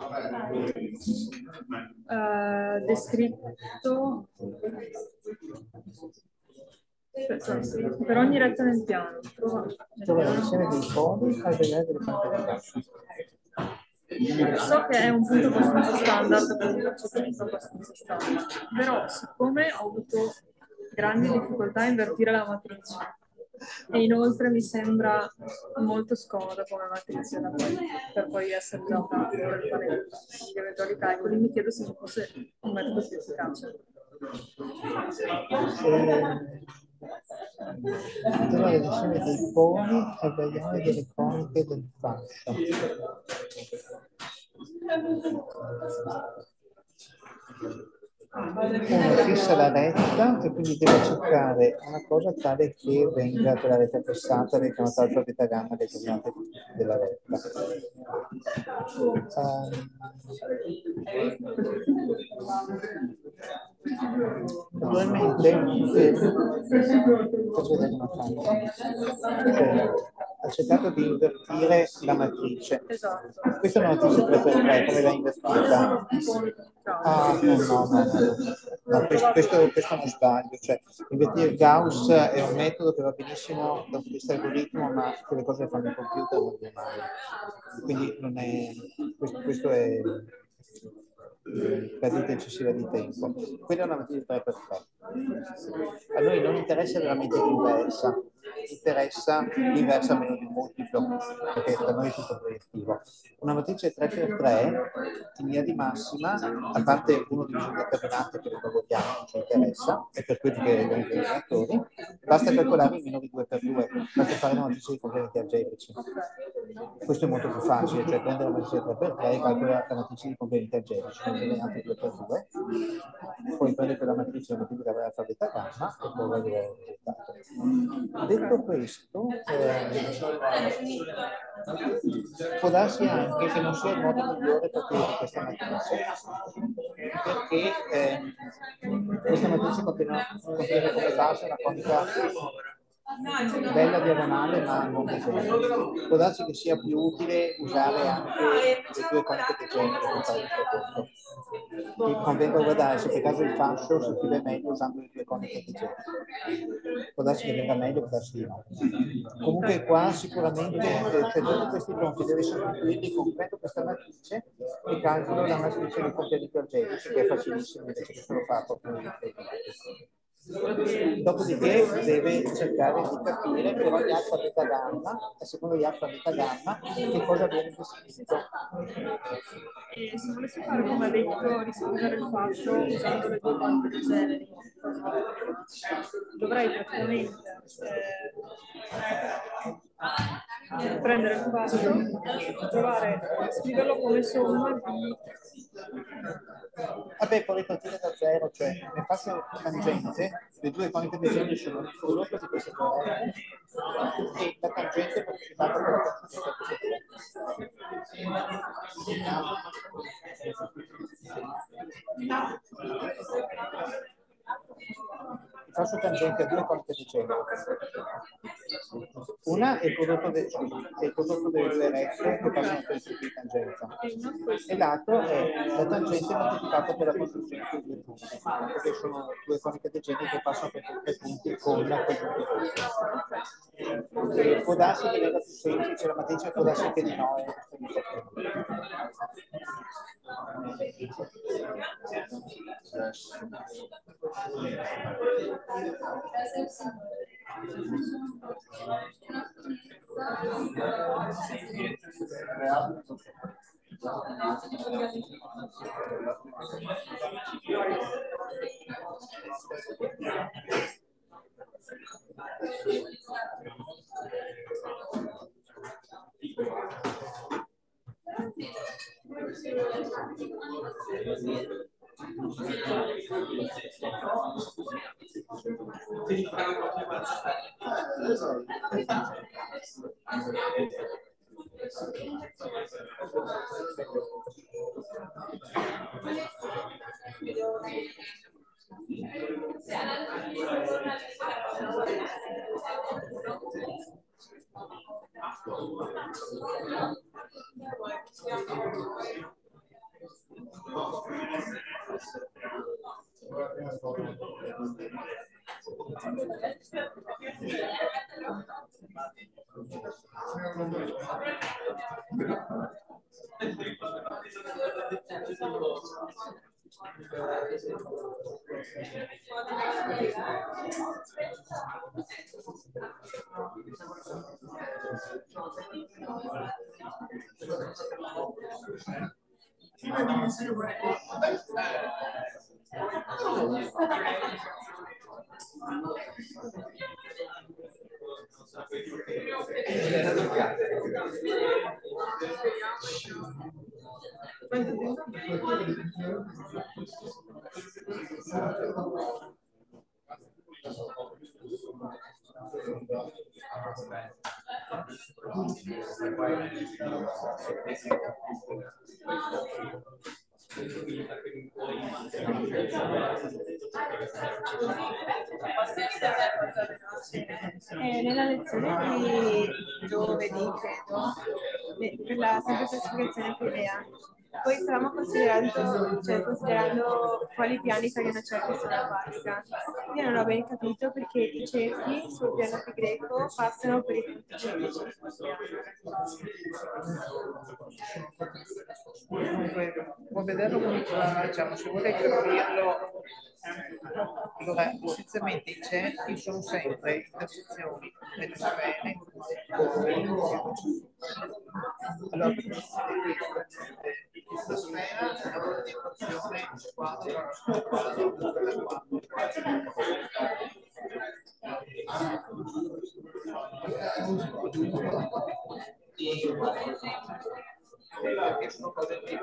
uh, descritto per, cioè, per ogni retta nel piano. Trova, Trova l'insieme dei poli al vedere delle quantità di fascio. So che è un punto abbastanza standard, perché faccio sempre abbastanza standard, però siccome ho avuto grandi difficoltà a invertire la matrice e inoltre mi sembra molto scomoda come matrice da poi, per poi essere usata per fare gli eventuali calcoli, mi chiedo se ci fosse un metodo più efficace. Trovare l'insieme dei poli al variare delle coniche del fascio. Uno fissa la retta e quindi deve cercare una cosa tale che venga quella retta fissata che chiamata la proprietà gamma delle coordinate della retta. Um, Naturalmente, eh, faccio vedere come fanno. Cioè, ha cercato di invertire la matrice. Esatto. Questa è una matrice tre per tre, come l'ha invertita? Ah, no, no, no, no. no questo, questo, questo è uno sbaglio. Cioè, invertire Gauss è un metodo che va benissimo dal punto di vista dell'algoritmo, ma che le cose le fanno il computer non va male. Quindi non è, questo, questo è perdita eccessiva di tempo. Quella è una matrice tre per tre. A noi non interessa veramente l'inversa, interessa l'inversa meno di un multiplo, perché per noi è tutto proiettivo. Una matrice tre per tre in linea di massima, a parte uno dei bisogni determinanti che non vogliamo, non ci interessa, e per quelli che arrivano i denominatori, basta calcolare i minori due per due, basta fare una matrice di complementi algebrici. Questo è molto più facile, cioè prendere la matrice tre per tre e calcolare la matrice di complementi algebrici, con denominati due per due, poi prendere quella matrice e moltiplicare la beta gamma e poi vedere il risultato. Detto questo, eh, può darsi anche che non sia il modo migliore per dire questa matrice, perché eh, questa matrice contiene, contiene come base una conica bella diagonale ma non disegno. Può darsi che sia più utile usare anche le due coniche degenere per fare il percorso. E convenga guardare se per caso il fascio si scrive meglio usando le due coniche degenere. Può darsi che venga meglio, può darsi di no. Comunque qua sicuramente c'è tutti questi blocchi, deve sostituirli con prendo questa matrice e calcolo la matrice di complementi algebrici, che è facilissimo, invece che se lo fa proprio in Dopodiché deve cercare di capire per ogni alfa beta gamma, a seconda di alfa beta gamma, che cosa viene descritto. E se volessi fare, come ha detto, riscrivere il fascio usando le due quante di generi, dovrei praticamente eh, prendere il fascio, provare a scriverlo come somma di... Vabbè, puoi ripartire da zero, cioè ne faccio tangente, le due coniche di genere sono il prodotto di queste due rette e la tangente moltiplicata per la tangente di queste due. Faccio tangente a due coniche di genere. Una è il prodotto, de, è il prodotto delle due rette che passano per il tipo di tangenza e l'altro è la tangente moltiplicata per la costruzione dei due punti, perché sono due coniche di genere che passano per tutti i punti con quel punto doppio. Può darsi che venga più semplice la matrice, può darsi che di no. È Eh, nella lezione di giovedì, credo, eh, per la semplificazione PIDEA, poi stavamo considerando, cioè, considerando quali piani fare una cerchia sulla vasca. Io non ho ben capito perché i cerchi sul piano pi greco passano per i punti ciechi. Comunque, può vederlo come diciamo, se vuole capirlo, allora essenzialmente i cerchi sono sempre intersezioni delle sfere. Allora, questa sfera ha una dimensione quattro che sono cose che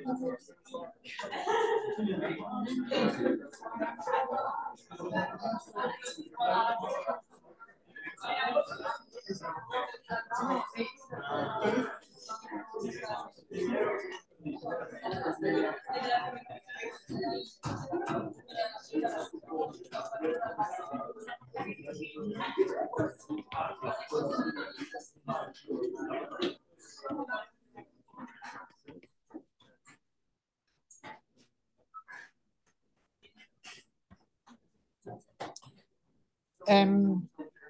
Um,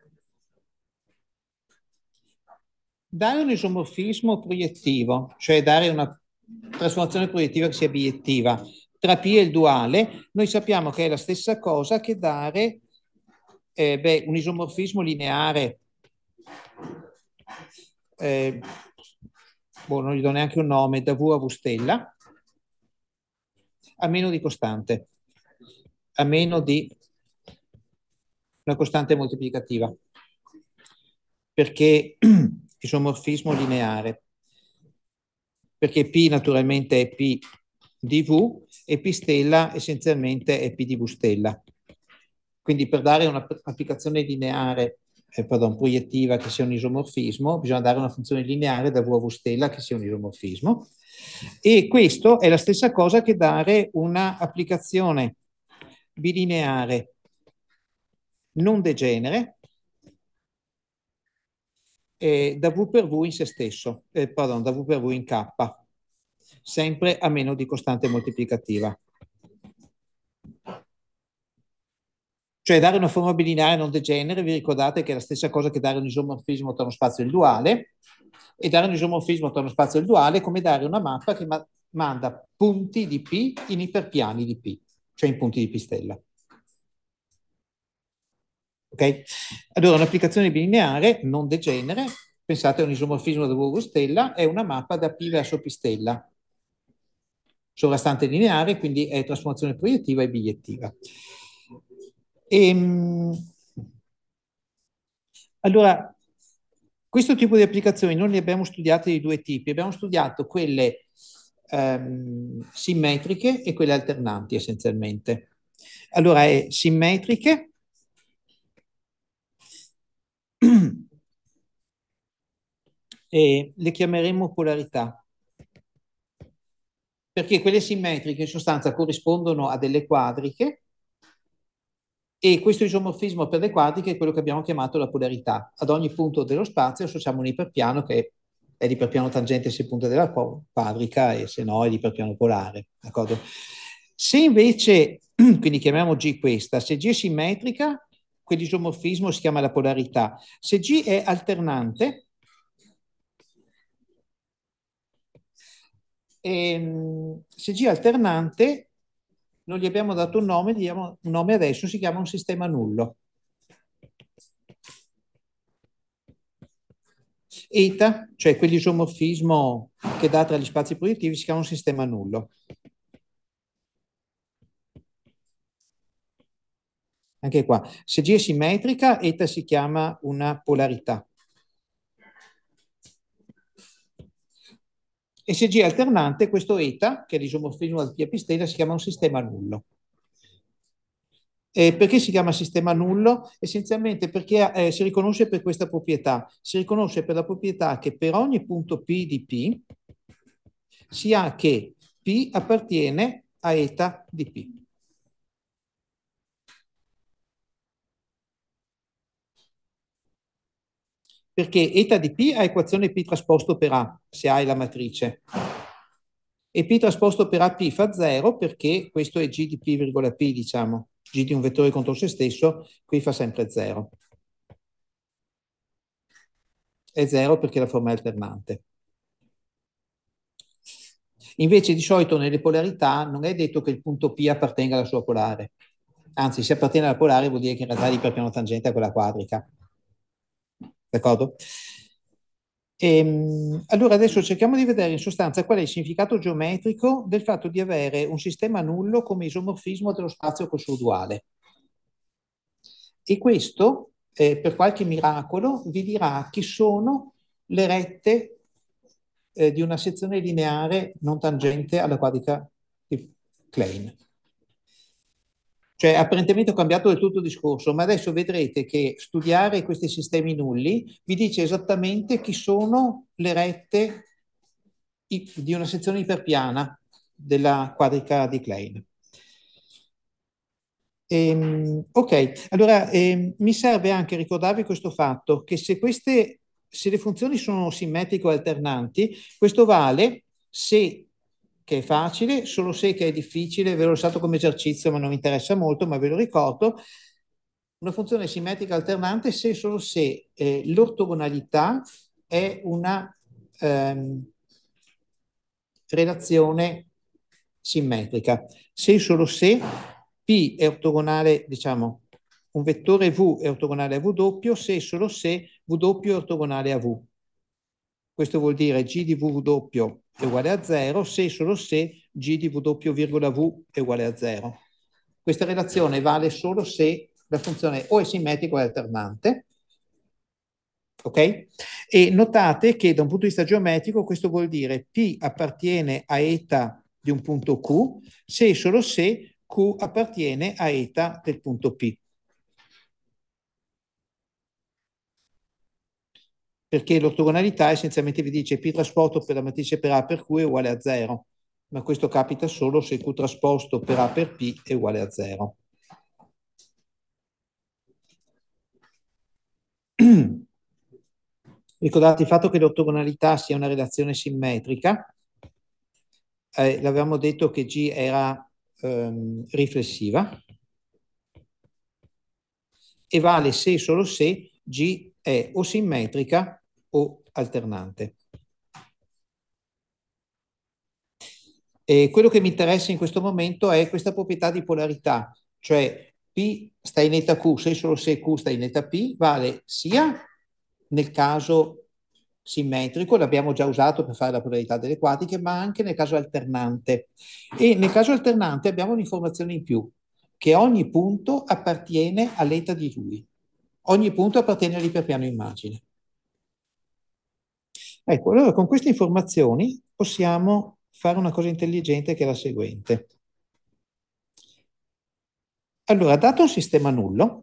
dare un isomorfismo proiettivo, cioè dare una trasformazione proiettiva che sia biettiva tra P e il duale, noi sappiamo che è la stessa cosa che dare eh, beh, un isomorfismo lineare. Eh, boh, non gli do neanche un nome, da V a V stella, a meno di costante, a meno di una costante moltiplicativa, perché isomorfismo lineare, perché P naturalmente è P di V e P stella essenzialmente è P di V stella. Quindi per dare un'applicazione lineare, eh, pardon, proiettiva che sia un isomorfismo, bisogna dare una funzione lineare da V a V stella che sia un isomorfismo. E questo è la stessa cosa che dare un'applicazione bilineare non degenere eh, da V per V in se stesso, eh, pardon, da V per V in K, sempre a meno di costante moltiplicativa. Cioè dare una forma bilineare non degenere, vi ricordate che è la stessa cosa che dare un isomorfismo tra uno spazio e il duale, e dare un isomorfismo tra uno spazio e il duale è come dare una mappa che ma manda punti di P in iperpiani di P, cioè in punti di P stella. Ok? Allora un'applicazione bilineare non degenere, pensate a un isomorfismo da V stella, è una mappa da P verso P stella, sovrastante lineare, quindi è trasformazione proiettiva e bigliettiva. E, allora, questo tipo di applicazioni non le abbiamo studiate di due tipi, abbiamo studiato quelle ehm, simmetriche e quelle alternanti essenzialmente. Allora, è simmetriche e le chiameremo polarità, perché quelle simmetriche in sostanza corrispondono a delle quadriche e questo isomorfismo per le quadriche è quello che abbiamo chiamato la polarità. Ad ogni punto dello spazio associamo un iperpiano che è l'iperpiano tangente se il punto della quadrica e se no è l'iperpiano polare. D'accordo? Se invece, quindi chiamiamo G questa, se G è simmetrica, quell'isomorfismo si chiama la polarità. Se G è alternante, e, se G è alternante, non gli abbiamo dato un nome, gli diamo un nome adesso, si chiama un sistema nullo. Eta, cioè quell'isomorfismo che dà tra gli spazi proiettivi, si chiama un sistema nullo. Anche qua, se G è simmetrica, eta si chiama una polarità. E se G è alternante, questo eta, che è l'isomorfismo del P a P stella, si chiama un sistema nullo. Eh, perché si chiama sistema nullo? Essenzialmente perché eh, si riconosce per questa proprietà. Si riconosce per la proprietà che per ogni punto P di P si ha che P appartiene a eta di P. Perché eta di P ha equazione P trasposto per A, se A è la matrice. E P trasposto per A P fa zero perché questo è G di P virgola P, diciamo. G di un vettore contro se stesso, qui fa sempre zero. È zero perché la forma è alternante. Invece di solito nelle polarità non è detto che il punto P appartenga alla sua polare. Anzi, se appartiene alla polare vuol dire che in realtà è l'iperpiano tangente a quella quadrica. D'accordo? Ehm, allora adesso cerchiamo di vedere in sostanza qual è il significato geometrico del fatto di avere un sistema nullo come isomorfismo dello spazio col suo duale. E questo, eh, per qualche miracolo, vi dirà chi sono le rette eh, di una sezione lineare non tangente alla quadrica di Klein. Cioè, apparentemente ho cambiato del tutto il discorso, ma adesso vedrete che studiare questi sistemi nulli vi dice esattamente chi sono le rette di una sezione iperpiana della quadrica di Klein. Ehm, ok, allora ehm, mi serve anche ricordarvi questo fatto, che se, queste, se le funzioni sono simmetriche o alternanti, questo vale se che è facile, solo se che è difficile, ve l'ho usato come esercizio ma non mi interessa molto, ma ve lo ricordo, una funzione simmetrica alternante se solo se eh, l'ortogonalità è una ehm, relazione simmetrica, se solo se P è ortogonale, diciamo, un vettore V è ortogonale a W, se e solo se W è ortogonale a V. Questo vuol dire G di V W è uguale a zero, se e solo se G di W virgola V è uguale a zero. Questa relazione vale solo se la funzione o è simmetrica o è alternante. Ok? E notate che da un punto di vista geometrico questo vuol dire P appartiene a eta di un punto Q, se e solo se Q appartiene a eta del punto P. Perché l'ortogonalità essenzialmente vi dice P trasposto per la matrice per A per Q è uguale a zero, ma questo capita solo se Q trasposto per A per P è uguale a zero. Ricordate il fatto che l'ortogonalità sia una relazione simmetrica, eh, l'avevamo detto che G era ehm, riflessiva, e vale se e solo se G è o simmetrica o alternante. E quello che mi interessa in questo momento è questa proprietà di polarità, cioè P sta in eta Q, se e solo se Q sta in eta P, vale sia nel caso simmetrico, l'abbiamo già usato per fare la polarità delle quadriche, ma anche nel caso alternante. E nel caso alternante abbiamo un'informazione in più, che ogni punto appartiene all'eta di lui. Ogni punto appartiene all'iperpiano immagine. Ecco, allora con queste informazioni possiamo fare una cosa intelligente che è la seguente. Allora, dato un sistema nullo,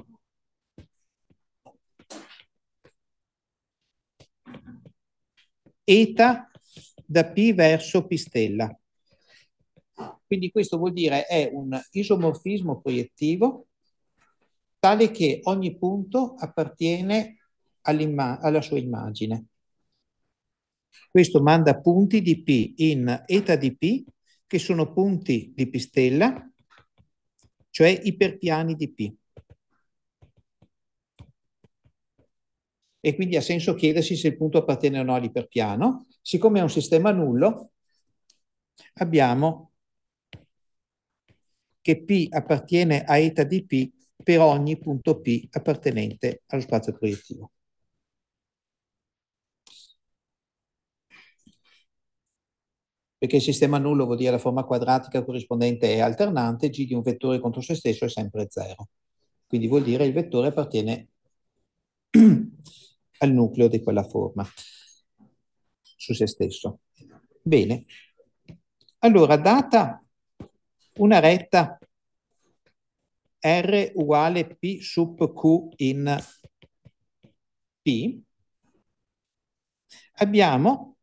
eta da P verso P stella. Quindi questo vuol dire è un isomorfismo proiettivo tale che ogni punto appartiene alla sua immagine. Questo manda punti di P in eta di P, che sono punti di P stella, cioè iperpiani di P. E quindi ha senso chiedersi se il punto appartiene o no all'iperpiano. Siccome è un sistema nullo, abbiamo che P appartiene a eta di P per ogni punto P appartenente allo spazio proiettivo. Perché il sistema nullo vuol dire la forma quadratica corrispondente è alternante, G di un vettore contro se stesso è sempre zero. Quindi vuol dire il vettore appartiene al nucleo di quella forma su se stesso. Bene. Allora, data una retta R uguale P sub Q in P, abbiamo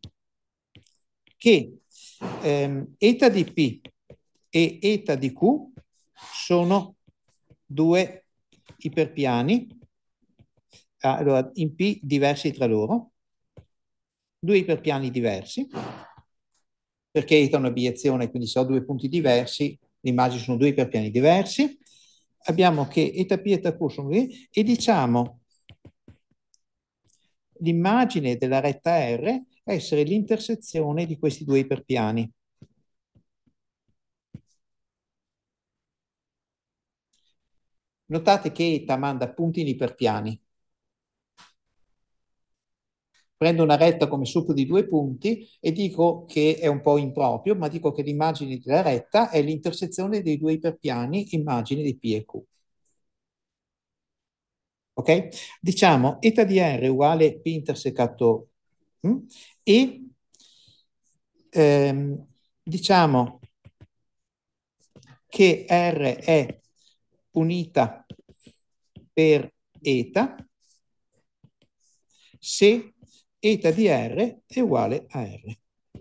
che ehm, eta di P e eta di Q sono due iperpiani, allora in P diversi tra loro, due iperpiani diversi, perché eta è una biezione, quindi se ho due punti diversi, le immagini sono due iperpiani diversi. Abbiamo che eta P e eta Q sono due, e diciamo l'immagine della retta R essere l'intersezione di questi due iperpiani. Notate che eta manda punti in iperpiani. Prendo una retta come succo di due punti e dico che è un po' improprio, ma dico che l'immagine della retta è l'intersezione dei due iperpiani immagini di P e Q. Ok? Diciamo eta di R uguale P intersecato Mm? E ehm, diciamo che R è unita per eta se eta di R è uguale a R.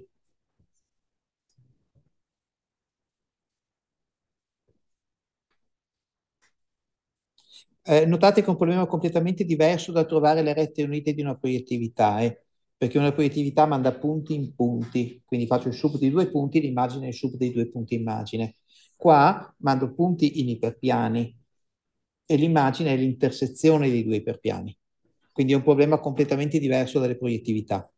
Eh, notate che è un problema completamente diverso da trovare le rette unite di una proiettività, eh? Perché una proiettività manda punti in punti, quindi faccio il sup di due punti, l'immagine è il sup dei due punti immagine. Qua mando punti in iperpiani e l'immagine è l'intersezione dei due iperpiani. Quindi è un problema completamente diverso dalle proiettività.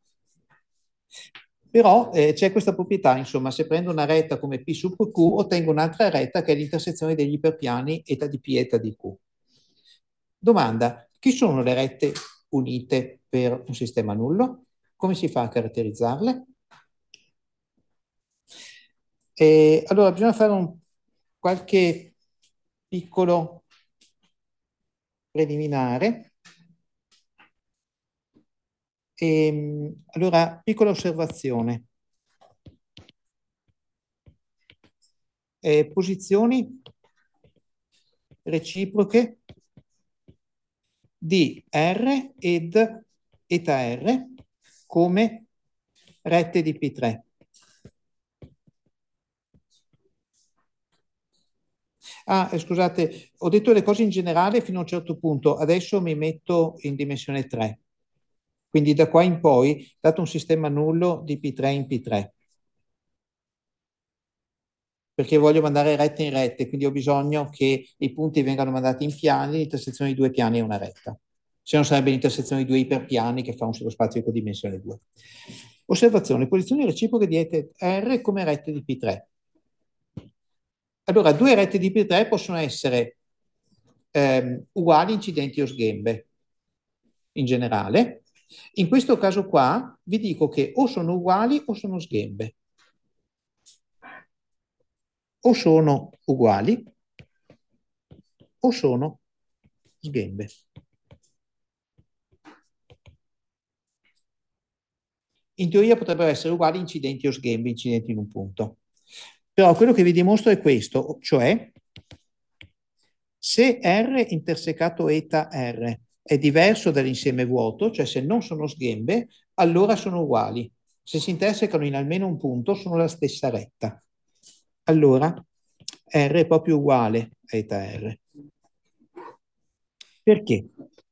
Però eh, c'è questa proprietà, insomma, se prendo una retta come P sub Q, ottengo un'altra retta che è l'intersezione degli iperpiani eta di P eta di Q. Domanda, chi sono le rette unite per un sistema nullo? Come si fa a caratterizzarle? E allora bisogna fare un, qualche piccolo preliminare. E, allora, piccola osservazione. Eh, posizioni reciproche di R ed eta R come rette di P tre. Ah, eh, scusate, ho detto le cose in generale fino a un certo punto, adesso mi metto in dimensione tre. Quindi da qua in poi, dato un sistema nullo di P tre in P tre. Perché voglio mandare rette in rette, quindi ho bisogno che i punti vengano mandati in piani, l'intersezione di due piani è una retta. Se non sarebbe l'intersezione di due iperpiani che fa un sottospazio con dimensione due. Osservazione, posizioni reciproche di R come rette di P tre. Allora, due rette di P tre possono essere ehm, uguali, incidenti o sghembe, in generale. In questo caso qua vi dico che o sono uguali o sono sghembe. O sono uguali o sono sghembe. In teoria potrebbero essere uguali incidenti o sghembe, incidenti in un punto. Però quello che vi dimostro è questo, cioè se R intersecato eta R è diverso dall'insieme vuoto, cioè se non sono sghembe, allora sono uguali. Se si intersecano in almeno un punto, sono la stessa retta. Allora R è proprio uguale a eta R. Perché?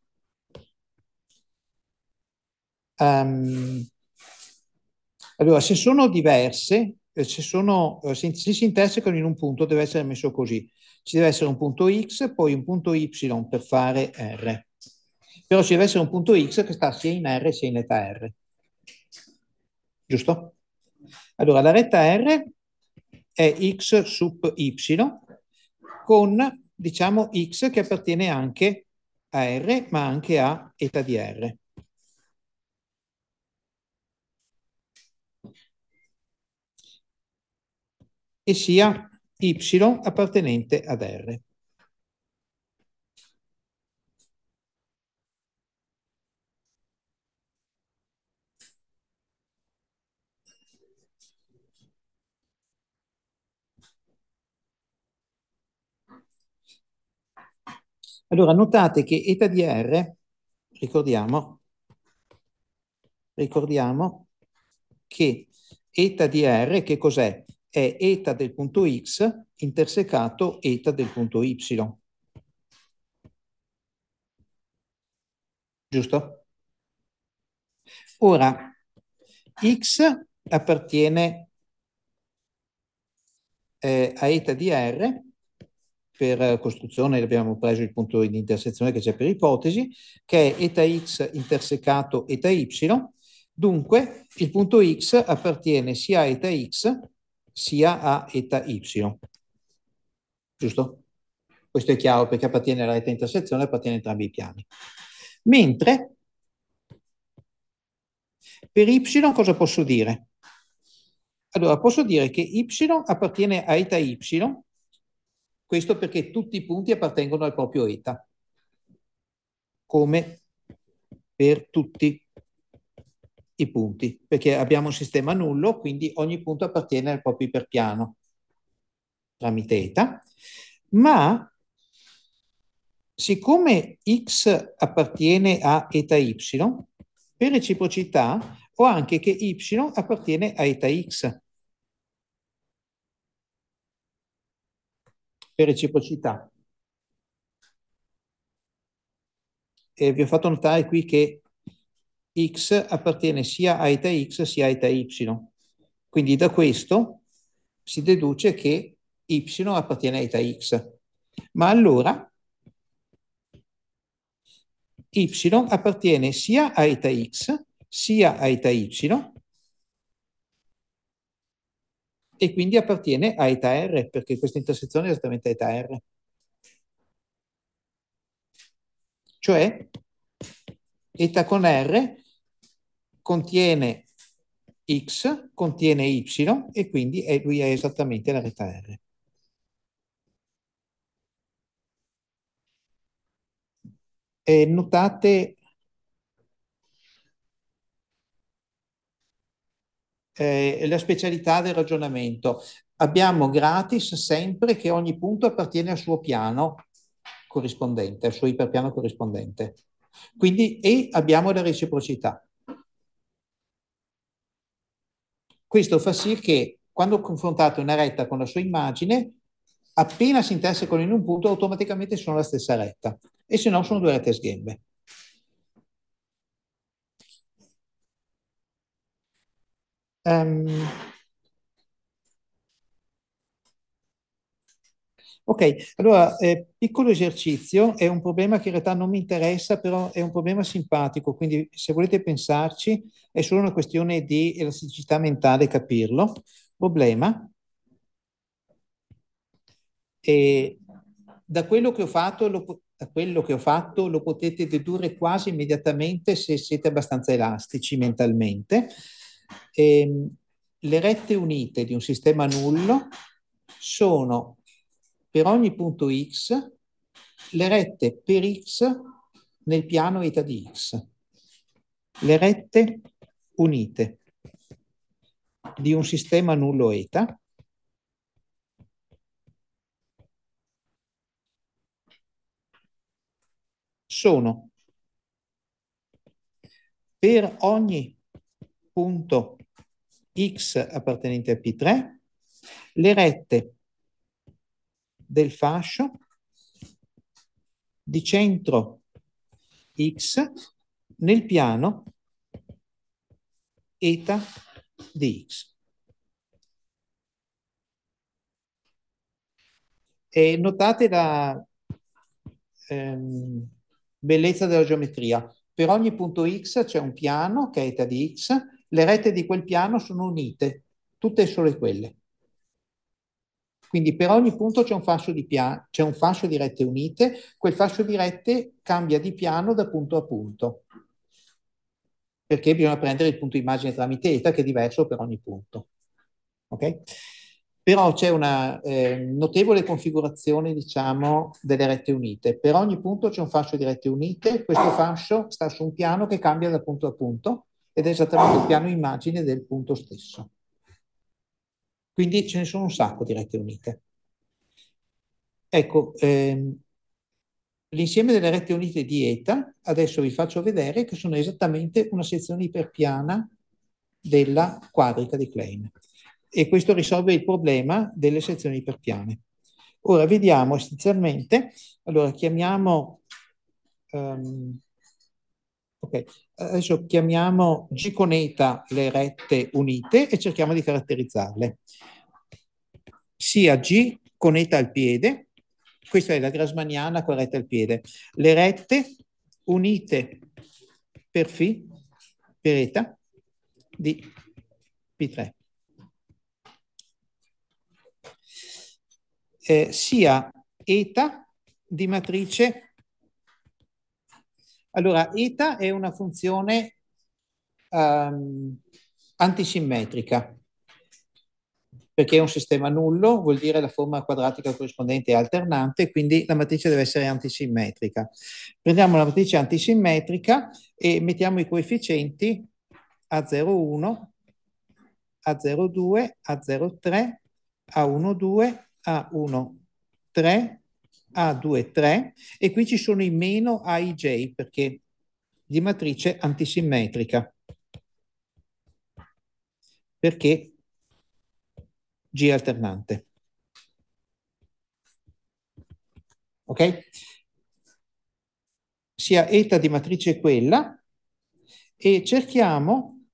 Um, allora, se sono diverse, se, sono, se, se si intersecano in un punto, deve essere messo così. Ci deve essere un punto X, poi un punto Y per fare R. Però ci deve essere un punto X che sta sia in R sia in eta R. Giusto? Allora, la retta R è X sub Y con, diciamo, X che appartiene anche a R, ma anche a eta di R. E sia Y appartenente ad R. Allora, notate che eta di R, ricordiamo, ricordiamo che eta di R, che cos'è? È eta del punto X intersecato eta del punto Y. Giusto? Ora, X appartiene eh, a eta di R, per costruzione abbiamo preso il punto di intersezione che c'è per ipotesi, che è eta X intersecato eta Y. Dunque, il punto X appartiene sia a eta X sia a eta Y. Giusto? Questo è chiaro perché appartiene alla retta intersezione, appartiene a entrambi i piani. Mentre per Y cosa posso dire? Allora, posso dire che Y appartiene a eta Y, questo perché tutti i punti appartengono al proprio eta, come per tutti i punti, perché abbiamo un sistema nullo, quindi ogni punto appartiene al proprio iperpiano tramite eta, ma siccome x appartiene a eta y, per reciprocità ho anche che y appartiene a eta x. Per reciprocità. E vi ho fatto notare qui che x appartiene sia a eta x sia a eta y. Quindi da questo si deduce che y appartiene a eta x. Ma allora y appartiene sia a eta x sia a eta y e quindi appartiene a eta r, perché questa intersezione è esattamente a eta r. Cioè eta con r contiene x, contiene y e quindi è, lui è esattamente la retta R. E notate eh, la specialità del ragionamento. Abbiamo gratis sempre che ogni punto appartiene al suo piano corrispondente, al suo iperpiano corrispondente. Quindi, e abbiamo la reciprocità. Questo fa sì che quando confrontate una retta con la sua immagine, appena si intersecano in un punto, automaticamente sono la stessa retta. E se no sono due rette a sghembe. Um, ok, allora, eh, piccolo esercizio, è un problema che in realtà non mi interessa, però è un problema simpatico, quindi se volete pensarci, è solo una questione di elasticità mentale capirlo. Problema. E da quello che ho fatto lo, da quello che ho fatto lo potete dedurre quasi immediatamente se siete abbastanza elastici mentalmente. E, le rette unite di un sistema nullo sono per ogni punto x le rette per x nel piano eta di x. Le rette unite di un sistema nullo eta sono per ogni punto x appartenente a P tre le rette del fascio di centro x nel piano eta di x. E notate la ehm, bellezza della geometria. Per ogni punto x c'è un piano che è eta di x, le rette di quel piano sono unite, tutte e solo quelle. Quindi per ogni punto c'è un fascio di piano, c'è un fascio di rette unite, quel fascio di rette cambia di piano da punto a punto. Perché bisogna prendere il punto immagine tramite eta che è diverso per ogni punto. Ok? Però c'è una eh, notevole configurazione, diciamo, delle rette unite. Per ogni punto c'è un fascio di rette unite, questo fascio sta su un piano che cambia da punto a punto ed è esattamente il piano immagine del punto stesso. Quindi ce ne sono un sacco di rette unite. Ecco, ehm, l'insieme delle rette unite di eta, adesso vi faccio vedere che sono esattamente una sezione iperpiana della quadrica di Klein. E questo risolve il problema delle sezioni iperpiane. Ora vediamo essenzialmente, allora chiamiamo, um, ok, adesso chiamiamo G con eta le rette unite e cerchiamo di caratterizzarle. Sia G con eta al piede, questa è la grassmanniana con rette al piede, le rette unite per φ, per eta, di P tre. Eh, sia eta di matrice. Allora, eta è una funzione um, antisimmetrica, perché è un sistema nullo, vuol dire la forma quadratica corrispondente è alternante, quindi la matrice deve essere antisimmetrica. Prendiamo la matrice antisimmetrica e mettiamo i coefficienti A zero uno, A zero due, A zero tre, A uno due, A uno tre, A due tre, e qui ci sono i meno A I J perché di matrice antisimmetrica. Perché G alternante. Ok? Sia eta di matrice quella, e cerchiamo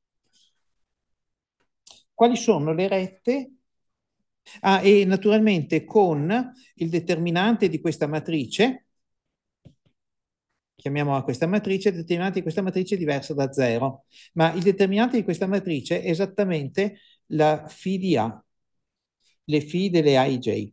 quali sono le rette. Ah, e naturalmente con il determinante di questa matrice, chiamiamola questa matrice, il determinante di questa matrice è diverso da zero, ma il determinante di questa matrice è esattamente la φ di A, le φ delle A I J.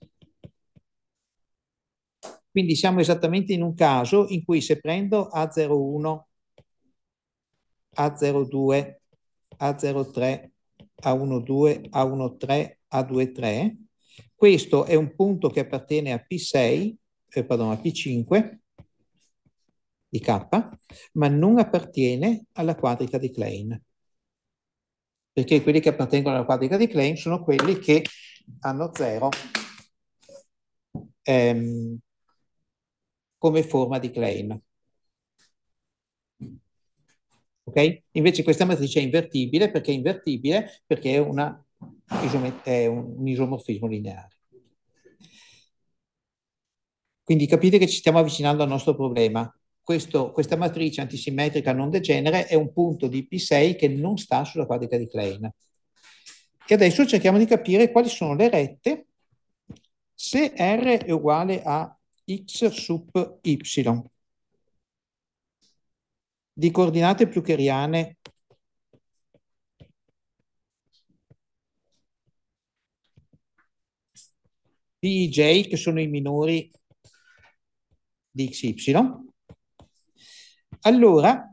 Quindi siamo esattamente in un caso in cui se prendo A zero uno, A zero due, A zero tre, A uno due, A uno tre, A due tre, questo è un punto che appartiene a P sei, eh, pardon, a P cinque di K, ma non appartiene alla quadrica di Klein. Perché quelli che appartengono alla quadrica di Klein sono quelli che hanno zero ehm, come forma di Klein. Ok? Invece questa matrice è invertibile, perché è invertibile perché è, una, è un isomorfismo lineare. Quindi capite che ci stiamo avvicinando al nostro problema. Questo, questa matrice antisimmetrica non degenere è un punto di P sei che non sta sulla quadrica di Klein. E adesso cerchiamo di capire quali sono le rette se R è uguale a x sub y di coordinate pluckeriane P I J, che sono i minori di X Y. Allora,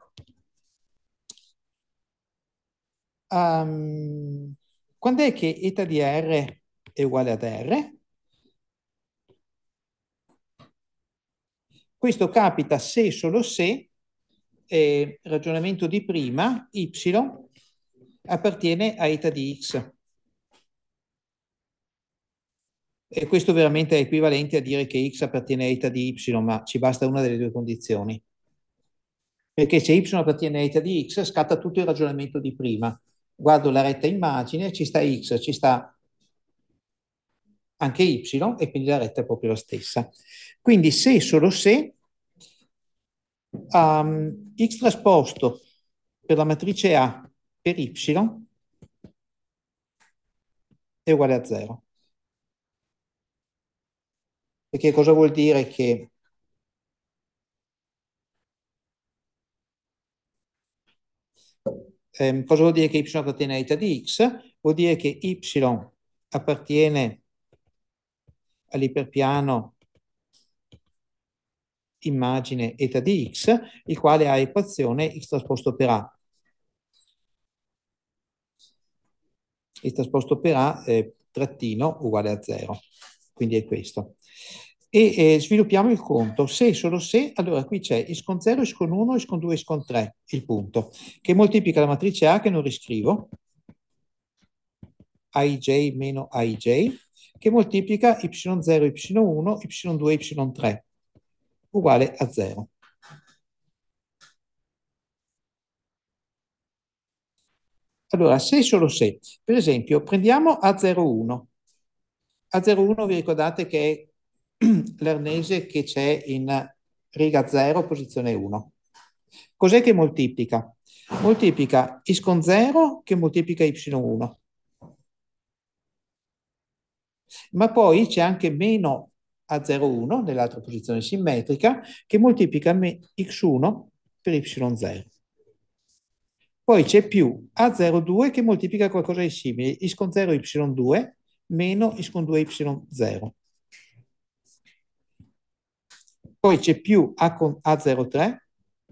um, quando è che eta di R è uguale ad R? Questo capita se e solo se, eh, ragionamento di prima, Y appartiene a eta di X. E questo veramente è equivalente a dire che X appartiene a eta di Y, ma ci basta una delle due condizioni. Perché se Y appartiene a eta di X, scatta tutto il ragionamento di prima. Guardo la retta immagine, ci sta X, ci sta anche Y, e quindi la retta è proprio la stessa. Quindi se solo se um, X trasposto per la matrice A per Y è uguale a zero. Perché cosa vuol dire che eh, cosa vuol dire che Y appartiene a eta di X? Vuol dire che Y appartiene all'iperpiano immagine eta di X, il quale ha equazione X trasposto per A. X trasposto per A eh, trattino uguale a zero. Quindi è questo. E eh, sviluppiamo il conto. Se e solo se, allora qui c'è X con zero, X con uno, X con due, X con tre, il punto, che moltiplica la matrice A, che non riscrivo, A I J meno A I J, che moltiplica Y zero, Y uno, Y due, Y tre, uguale a zero. Allora, se e solo se, per esempio, prendiamo A zero uno. A zero uno vi ricordate che è l'arnese che c'è in riga zero, posizione uno. Cos'è che moltiplica? Moltiplica X con zero che moltiplica Y uno. Ma poi c'è anche meno A zero uno nell'altra posizione simmetrica che moltiplica X uno per Y zero. Poi c'è più A zero due che moltiplica qualcosa di simile, X con zero Y due meno X con due Y zero. Poi c'è più A con A zero tre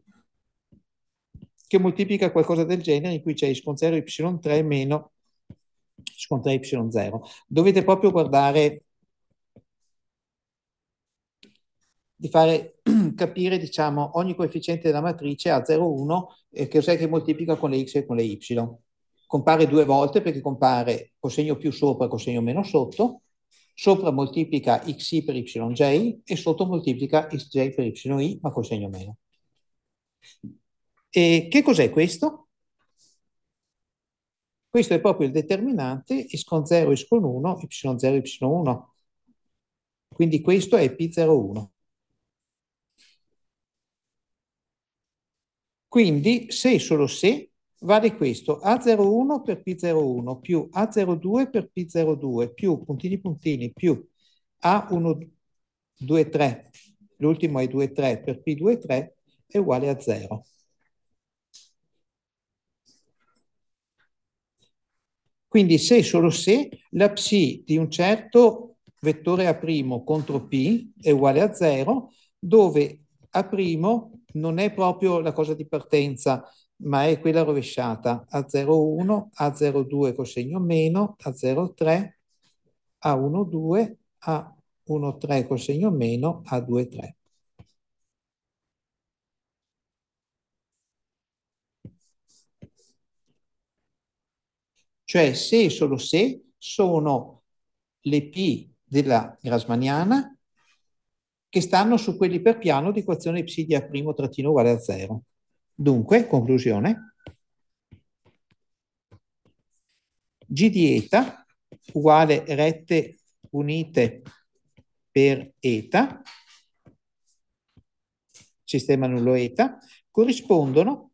che moltiplica qualcosa del genere in cui c'è X con zero Y tre meno X con tre Y zero. Dovete proprio guardare di fare capire, diciamo, ogni coefficiente della matrice A zero uno, eh, che cos'è che moltiplica con le x e con le y. Compare due volte perché compare col segno più sopra e col segno meno sotto. Sopra moltiplica xi per yj e sotto moltiplica xj per yi, ma col segno meno. E che cos'è questo? Questo è proprio il determinante x con zero, y con uno, y zero, y uno. Quindi questo è P zero uno. Quindi se e solo se vale questo A zero uno per P zero uno più A zero due per P zero due più puntini puntini più A uno due tre, l'ultimo è due tre per P due tre è uguale a zero. Quindi se e solo se la psi di un certo vettore A' contro P è uguale a zero, dove A' non è proprio la cosa di partenza, ma è quella rovesciata. A zero uno, A zero due col segno meno, A zero tre, A uno due, A uno tre col segno meno, A due tre. Cioè se e solo se sono le P della Grassmanniana che stanno su quell'iperpiano di equazione psi di A' trattino uguale a zero. Dunque, conclusione, G di eta uguale rette unite per eta, sistema nullo eta, corrispondono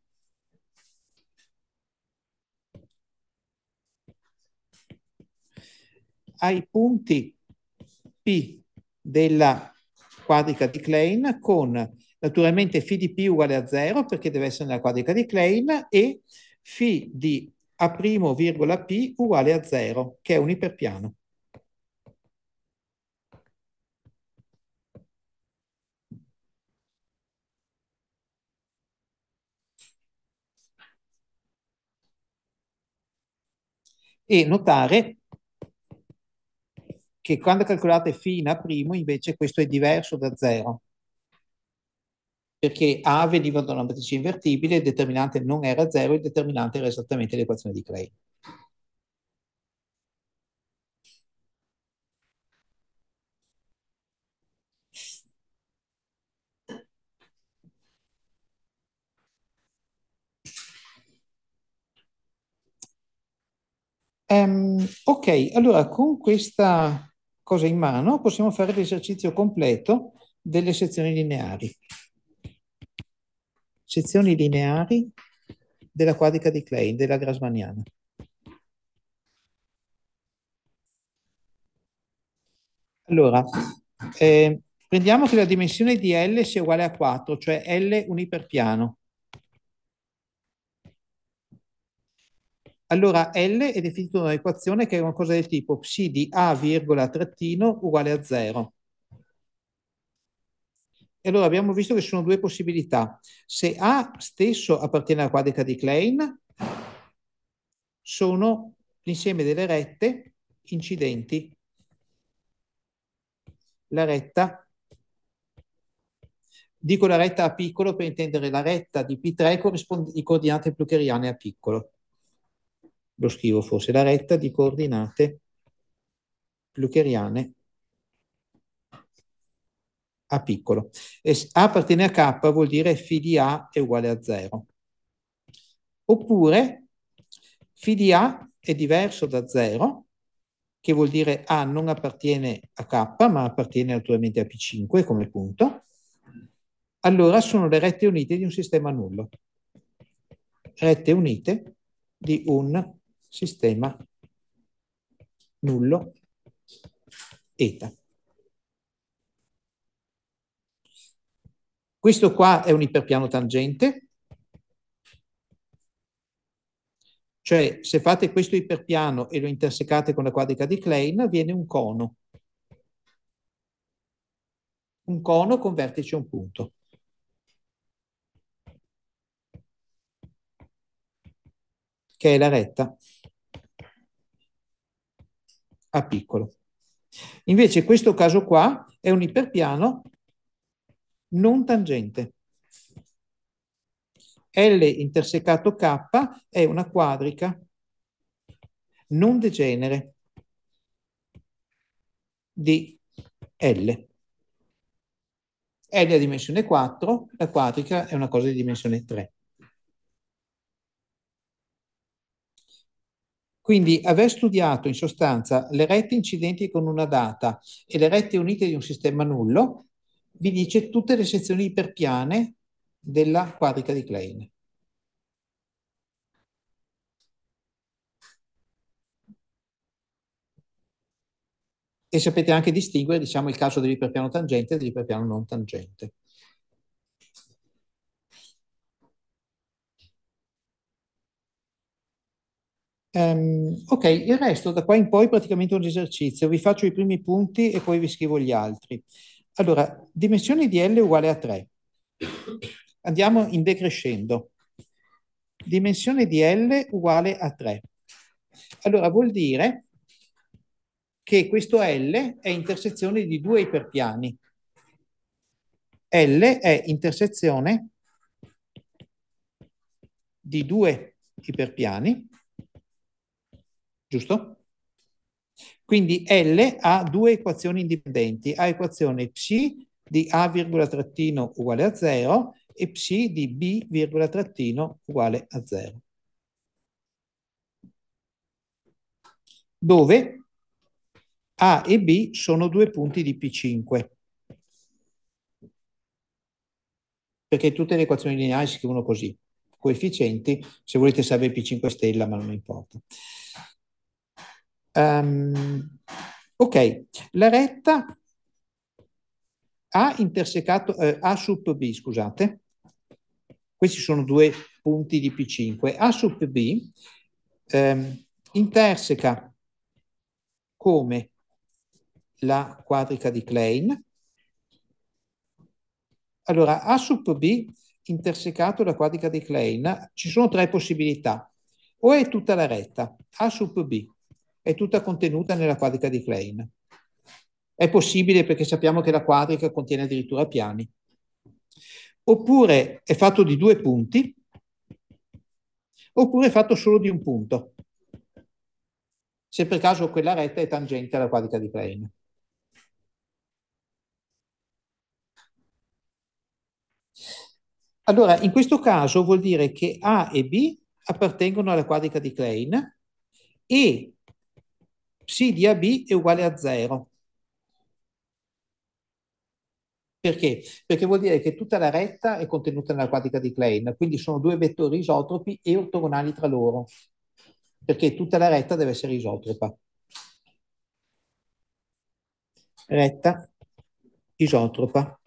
ai punti P della quadrica di Klein con naturalmente φ di P uguale a zero perché deve essere nella quadrica di Klein e φ di A', virgola P uguale a zero, che è un iperpiano. E notare che quando calcolate φ in A', invece questo è diverso da zero, perché A veniva da una matrice invertibile, il determinante non era zero, il determinante era esattamente l'equazione di Klein. Um, ok, allora con questa cosa in mano possiamo fare l'esercizio completo delle sezioni lineari. Sezioni lineari della quadrica di Klein, della Grassmanniana. Allora, eh, prendiamo che la dimensione di L sia uguale a quattro, cioè L un iperpiano. Allora L è definito da un'equazione che è una cosa del tipo psi di A, virgola, trattino uguale a zero. E allora abbiamo visto che ci sono due possibilità. Se A stesso appartiene alla quadrica di Klein, sono l'insieme delle rette incidenti. La retta, dico la retta A piccolo per intendere la retta di P tre corrisponde di coordinate pluckeriane a piccolo. Lo scrivo forse, la retta di coordinate pluckeriane a piccolo. E A appartiene a K vuol dire φ di A è uguale a zero. Oppure φ di A è diverso da zero, che vuol dire A non appartiene a K, ma appartiene naturalmente a P cinque come punto. Allora sono le rette unite di un sistema nullo. Rette unite di un sistema nullo eta. Questo qua è un iperpiano tangente, cioè se fate questo iperpiano e lo intersecate con la quadrica di Klein, viene un cono. Un cono con vertice a un punto. Che è la retta a piccolo. Invece questo caso qua è un iperpiano non tangente. L intersecato K è una quadrica non degenere di L. L è dimensione quattro, la quadrica è una cosa di dimensione tre. Quindi aver studiato in sostanza le rette incidenti con una data e le rette unite di un sistema nullo vi dice tutte le sezioni iperpiane della quadrica di Klein. E sapete anche distinguere, diciamo, il caso dell'iperpiano tangente e dell'iperpiano non tangente. Um, ok, il resto da qua in poi è praticamente un esercizio. Vi faccio i primi punti e poi vi scrivo gli altri. Allora, dimensione di L uguale a tre. Andiamo in decrescendo. Dimensione di L uguale a tre. Allora, vuol dire che questo L è intersezione di due iperpiani. L è intersezione di due iperpiani, giusto? Quindi L ha due equazioni indipendenti, ha equazione psi di A, trattino uguale a zero e psi di B, trattino uguale a zero. Dove A e B sono due punti di P cinque. Perché tutte le equazioni lineari si scrivono così. Coefficienti, se volete sapere P cinque stella, ma non importa. Um, ok, la retta A intersecato, eh, A sub B, scusate. Questi sono due punti di P cinque. A sub B ehm, interseca come la quadrica di Klein. Allora, A sub B intersecato la quadrica di Klein, ci sono tre possibilità. O è tutta la retta, A sub B, è tutta contenuta nella quadrica di Klein. È possibile perché sappiamo che la quadrica contiene addirittura piani. Oppure è fatto di due punti, oppure è fatto solo di un punto, se per caso quella retta è tangente alla quadrica di Klein. Allora, in questo caso vuol dire che A e B appartengono alla quadrica di Klein e psi di A B è uguale a zero. Perché? Perché vuol dire che tutta la retta è contenuta nella quadrica di Klein, quindi sono due vettori isotropi e ortogonali tra loro, perché tutta la retta deve essere isotropa. Retta isotropa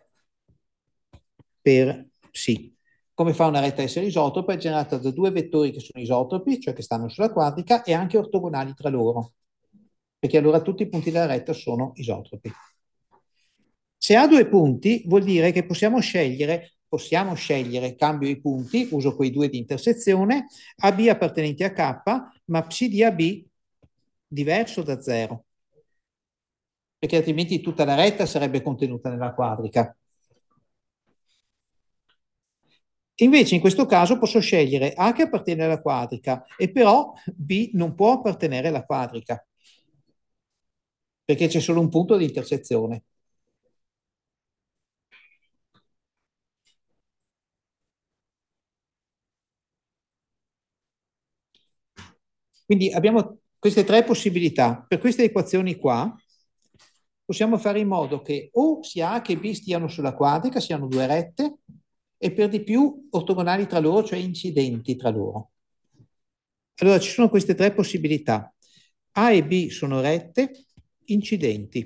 per psi. Come fa una retta a essere isotropa? È generata da due vettori che sono isotropi, cioè che stanno sulla quadrica, e anche ortogonali tra loro, perché allora tutti i punti della retta sono isotropi. Se ha due punti, vuol dire che possiamo scegliere, possiamo scegliere, cambio i punti, uso quei due di intersezione, A B appartenenti a K, ma psi di A B diverso da zero, perché altrimenti tutta la retta sarebbe contenuta nella quadrica. Invece in questo caso posso scegliere A che appartiene alla quadrica e però B non può appartenere alla quadrica, perché c'è solo un punto di intersezione. Quindi abbiamo queste tre possibilità. Per queste equazioni qua possiamo fare in modo che o sia A che B stiano sulla quadrica, siano due rette, e per di più ortogonali tra loro, cioè incidenti tra loro. Allora ci sono queste tre possibilità. A e B sono rette, incidenti.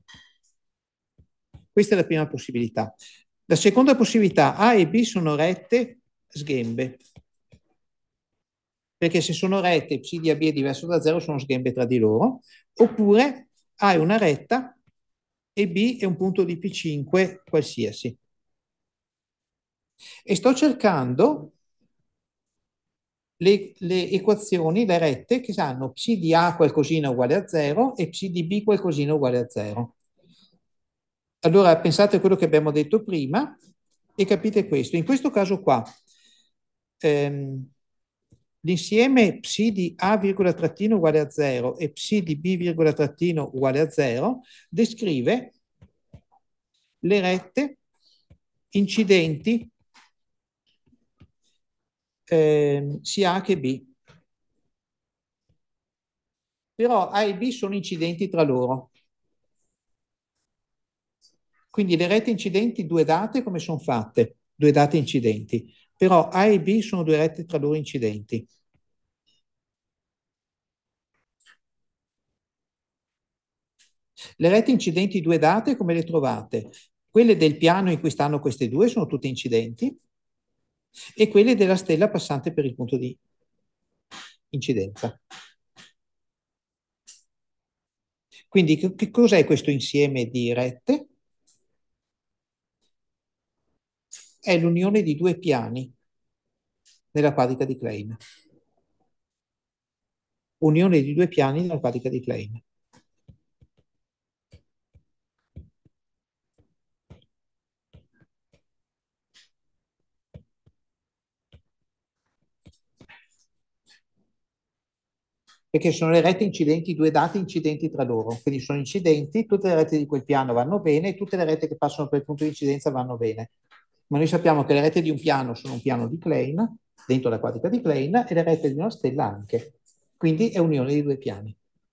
Questa è la prima possibilità. La seconda possibilità, A e B sono rette, sghembe. Perché se sono rette, psi di A B è diverso da zero, sono sghembe tra di loro. Oppure A è una retta e B è un punto di P cinque qualsiasi. E sto cercando le, le equazioni, le rette, che hanno psi di A qualcosina uguale a zero e psi di B qualcosina uguale a zero. allora pensate a quello che abbiamo detto prima e capite questo. In questo caso qua, ehm, l'insieme psi di A, trattino uguale a zero e psi di B, trattino uguale a zero descrive le rette incidenti eh, sia A che B. Però A e B sono incidenti tra loro. Quindi le rette incidenti, due date, come sono fatte? Due date incidenti. Però A e B sono due rette tra loro incidenti. Le rette incidenti due date, come le trovate? Quelle del piano in cui stanno queste due sono tutte incidenti e quelle della stella passante per il punto di incidenza. Quindi che, che cos'è questo insieme di rette? È l'unione di due piani nella quadrica di Klein. Unione di due piani nella quadrica di Klein. Perché sono le rette incidenti, due dati incidenti tra loro. Quindi sono incidenti, tutte le rette di quel piano vanno bene, e tutte le rette che passano per il punto di incidenza vanno bene. Ma noi sappiamo che le rette di un piano sono un piano di Klein, dentro la quadrica di Klein, e le rette di una stella anche. Quindi è unione di due piani.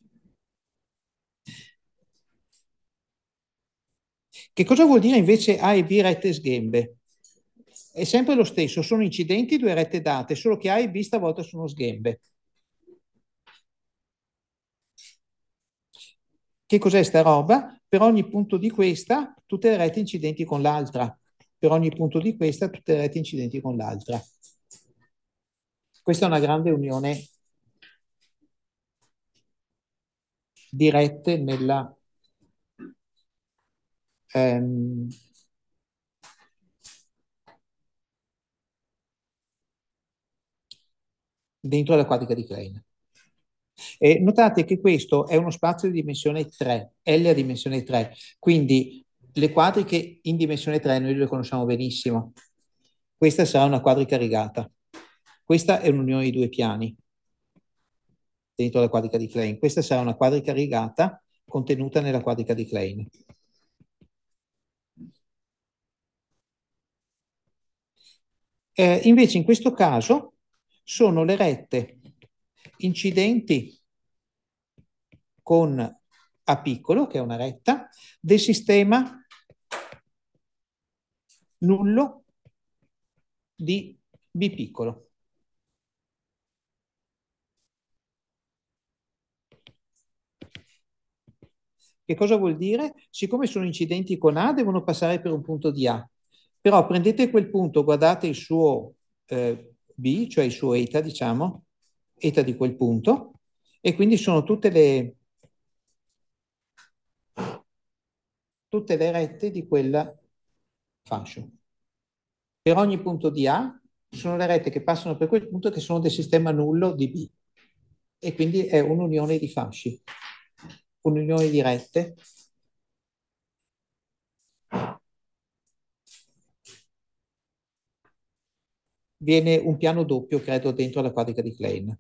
Che cosa vuol dire invece A e B rette sghembe? È sempre lo stesso, sono incidenti, due rette date, solo che A e B stavolta sono sghembe. Che cos'è sta roba? Per ogni punto di questa, tutte le rette incidenti con l'altra. Per ogni punto di questa, tutte le rette incidenti con l'altra. Questa è una grande unione di rette nella, ehm, dentro la quadrica di Klein. E notate che questo è uno spazio di dimensione tre, L a dimensione tre, quindi le quadriche in dimensione tre noi le conosciamo benissimo. Questa sarà una quadrica rigata. Questa è un'unione di due piani dentro la quadrica di Klein. Questa sarà una quadrica rigata contenuta nella quadrica di Klein. Eh, invece in questo caso sono le rette incidenti con A piccolo, che è una retta, del sistema nullo di B piccolo. Che cosa vuol dire? Siccome sono incidenti con A, devono passare per un punto di A. Però prendete quel punto, guardate il suo eh, B, cioè il suo eta, diciamo, eta di quel punto, e quindi sono tutte le, tutte le rette di quel fascio. Per ogni punto di A sono le rette che passano per quel punto che sono del sistema nullo di B. E quindi è un'unione di fasci, un'unione di rette. Viene un piano doppio, credo, dentro la quadrica di Klein.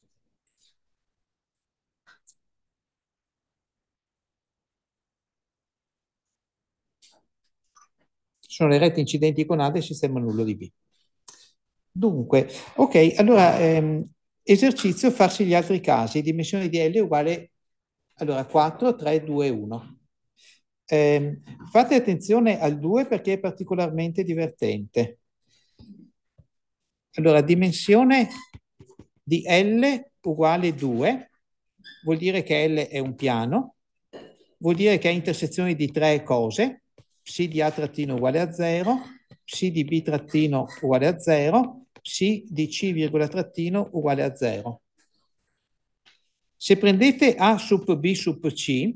Sono le rette incidenti con A del sistema nullo di B. Dunque, ok, allora, ehm, esercizio farsi gli altri casi. Dimensione di L uguale, allora, quattro, tre, due, uno. Eh, fate attenzione al due perché è particolarmente divertente. Allora, dimensione di L uguale due, vuol dire che L è un piano, vuol dire che ha intersezioni di tre cose, psi di A trattino uguale a zero, psi di B trattino uguale a zero, psi di C virgola trattino uguale a zero. Se prendete A sub B sub C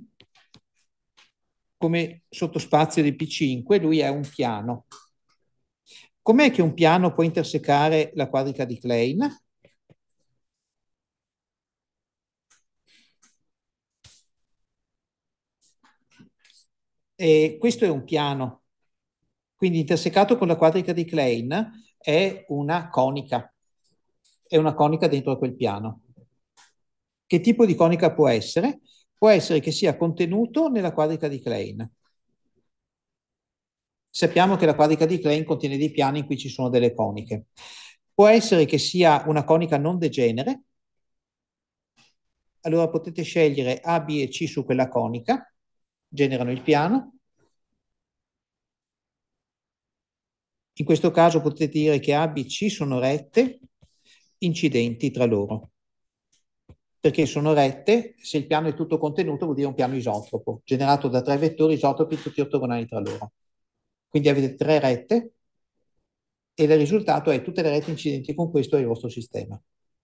come sottospazio di P cinque, lui è un piano. Com'è che un piano può intersecare la quadrica di Klein? E questo è un piano, quindi intersecato con la quadrica di Klein è una conica, è una conica dentro quel piano. Che tipo di conica può essere? Può essere che sia contenuto nella quadrica di Klein. Sappiamo che la quadrica di Klein contiene dei piani in cui ci sono delle coniche. Può essere che sia una conica non degenere. Allora potete scegliere A, B e C su quella conica, generano il piano. In questo caso potete dire che A, B, C sono rette incidenti tra loro. Perché sono rette, se il piano è tutto contenuto vuol dire un piano isotropo, generato da tre vettori isotropi tutti ortogonali tra loro. Quindi avete tre rette e il risultato è tutte le rette incidenti con questo è il vostro sistema.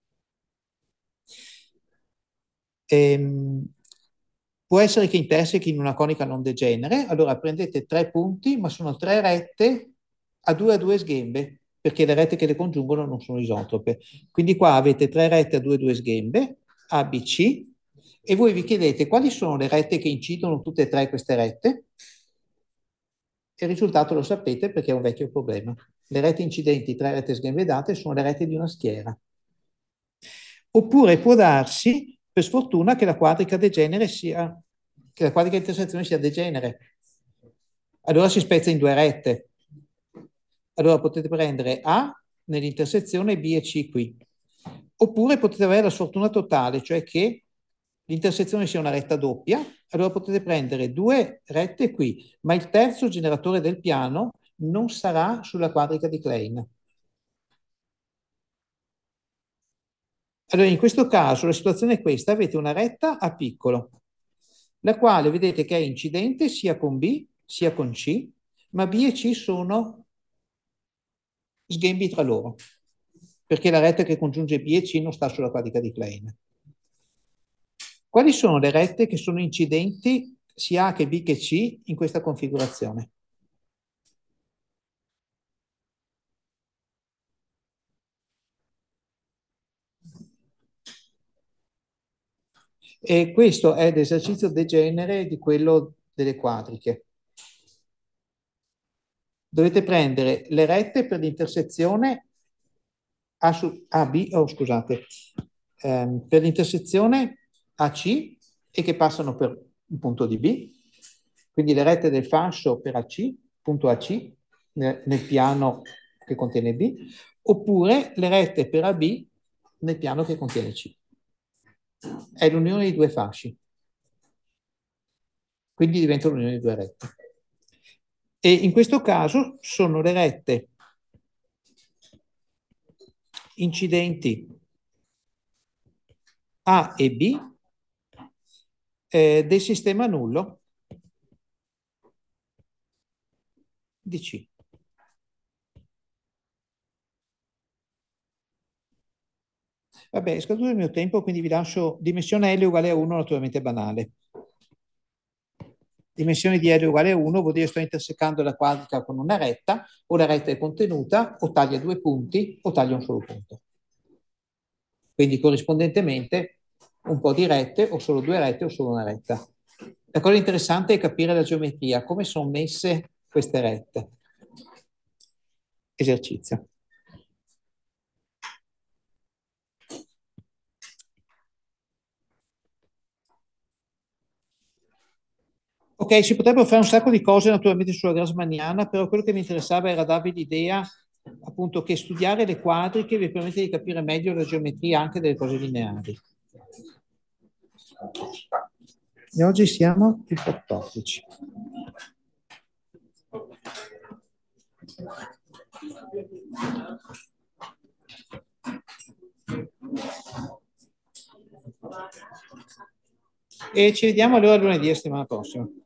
Ehm, può essere che intersechi in una conica non degenere, allora prendete tre punti, ma sono tre rette a due a due sghembe, perché le rette che le congiungono non sono isotrope. Quindi qua avete tre rette a due a due sghembe, A, B, C, e voi vi chiedete quali sono le rette che incidono tutte e tre queste rette, e il risultato lo sapete perché è un vecchio problema. Le rette incidenti, tre rette sghembedate, sono le rette di una schiera. Oppure può darsi, per sfortuna, che la quadrica degenere sia, che la quadrica di intersezione sia degenere. Allora si spezza in due rette. Allora potete prendere A nell'intersezione B e C qui. Oppure potete avere la sfortuna totale, cioè che l'intersezione sia una retta doppia, allora potete prendere due rette qui, ma il terzo generatore del piano non sarà sulla quadrica di Klein. Allora, in questo caso la situazione è questa, avete una retta a piccolo, la quale vedete che è incidente sia con B sia con C, ma B e C sono sghembi tra loro, perché la retta che congiunge B e C non sta sulla quadrica di Klein. Quali sono le rette che sono incidenti sia A che B che C in questa configurazione? E questo è l'esercizio degenere di quello delle quadriche. Dovete prendere le rette per l'intersezione A su A B, oh scusate, ehm, per l'intersezione A C e che passano per un punto di B, quindi le rette del fascio per A C, punto A C, nel, nel piano che contiene B, oppure le rette per A B nel piano che contiene C. È l'unione di due fasci, quindi diventa l'unione di due rette. E in questo caso sono le rette incidenti A e B eh, del sistema nullo di C. Vabbè, è scaduto il mio tempo, quindi vi lascio dimensione L uguale a uno, naturalmente banale. Dimensione di L uguale a uno vuol dire che sto intersecando la quadrica con una retta, o la retta è contenuta, o taglia due punti, o taglia un solo punto. Quindi corrispondentemente un po' di rette, o solo due rette, o solo una retta. La cosa interessante è capire la geometria, come sono messe queste rette. Esercizio. Ok, si potrebbero fare un sacco di cose naturalmente sulla Grassmanniana, però quello che mi interessava era darvi l'idea appunto che studiare le quadriche vi permette di capire meglio la geometria anche delle cose lineari. E oggi siamo il quattordici. E ci vediamo allora lunedì, settimana prossima.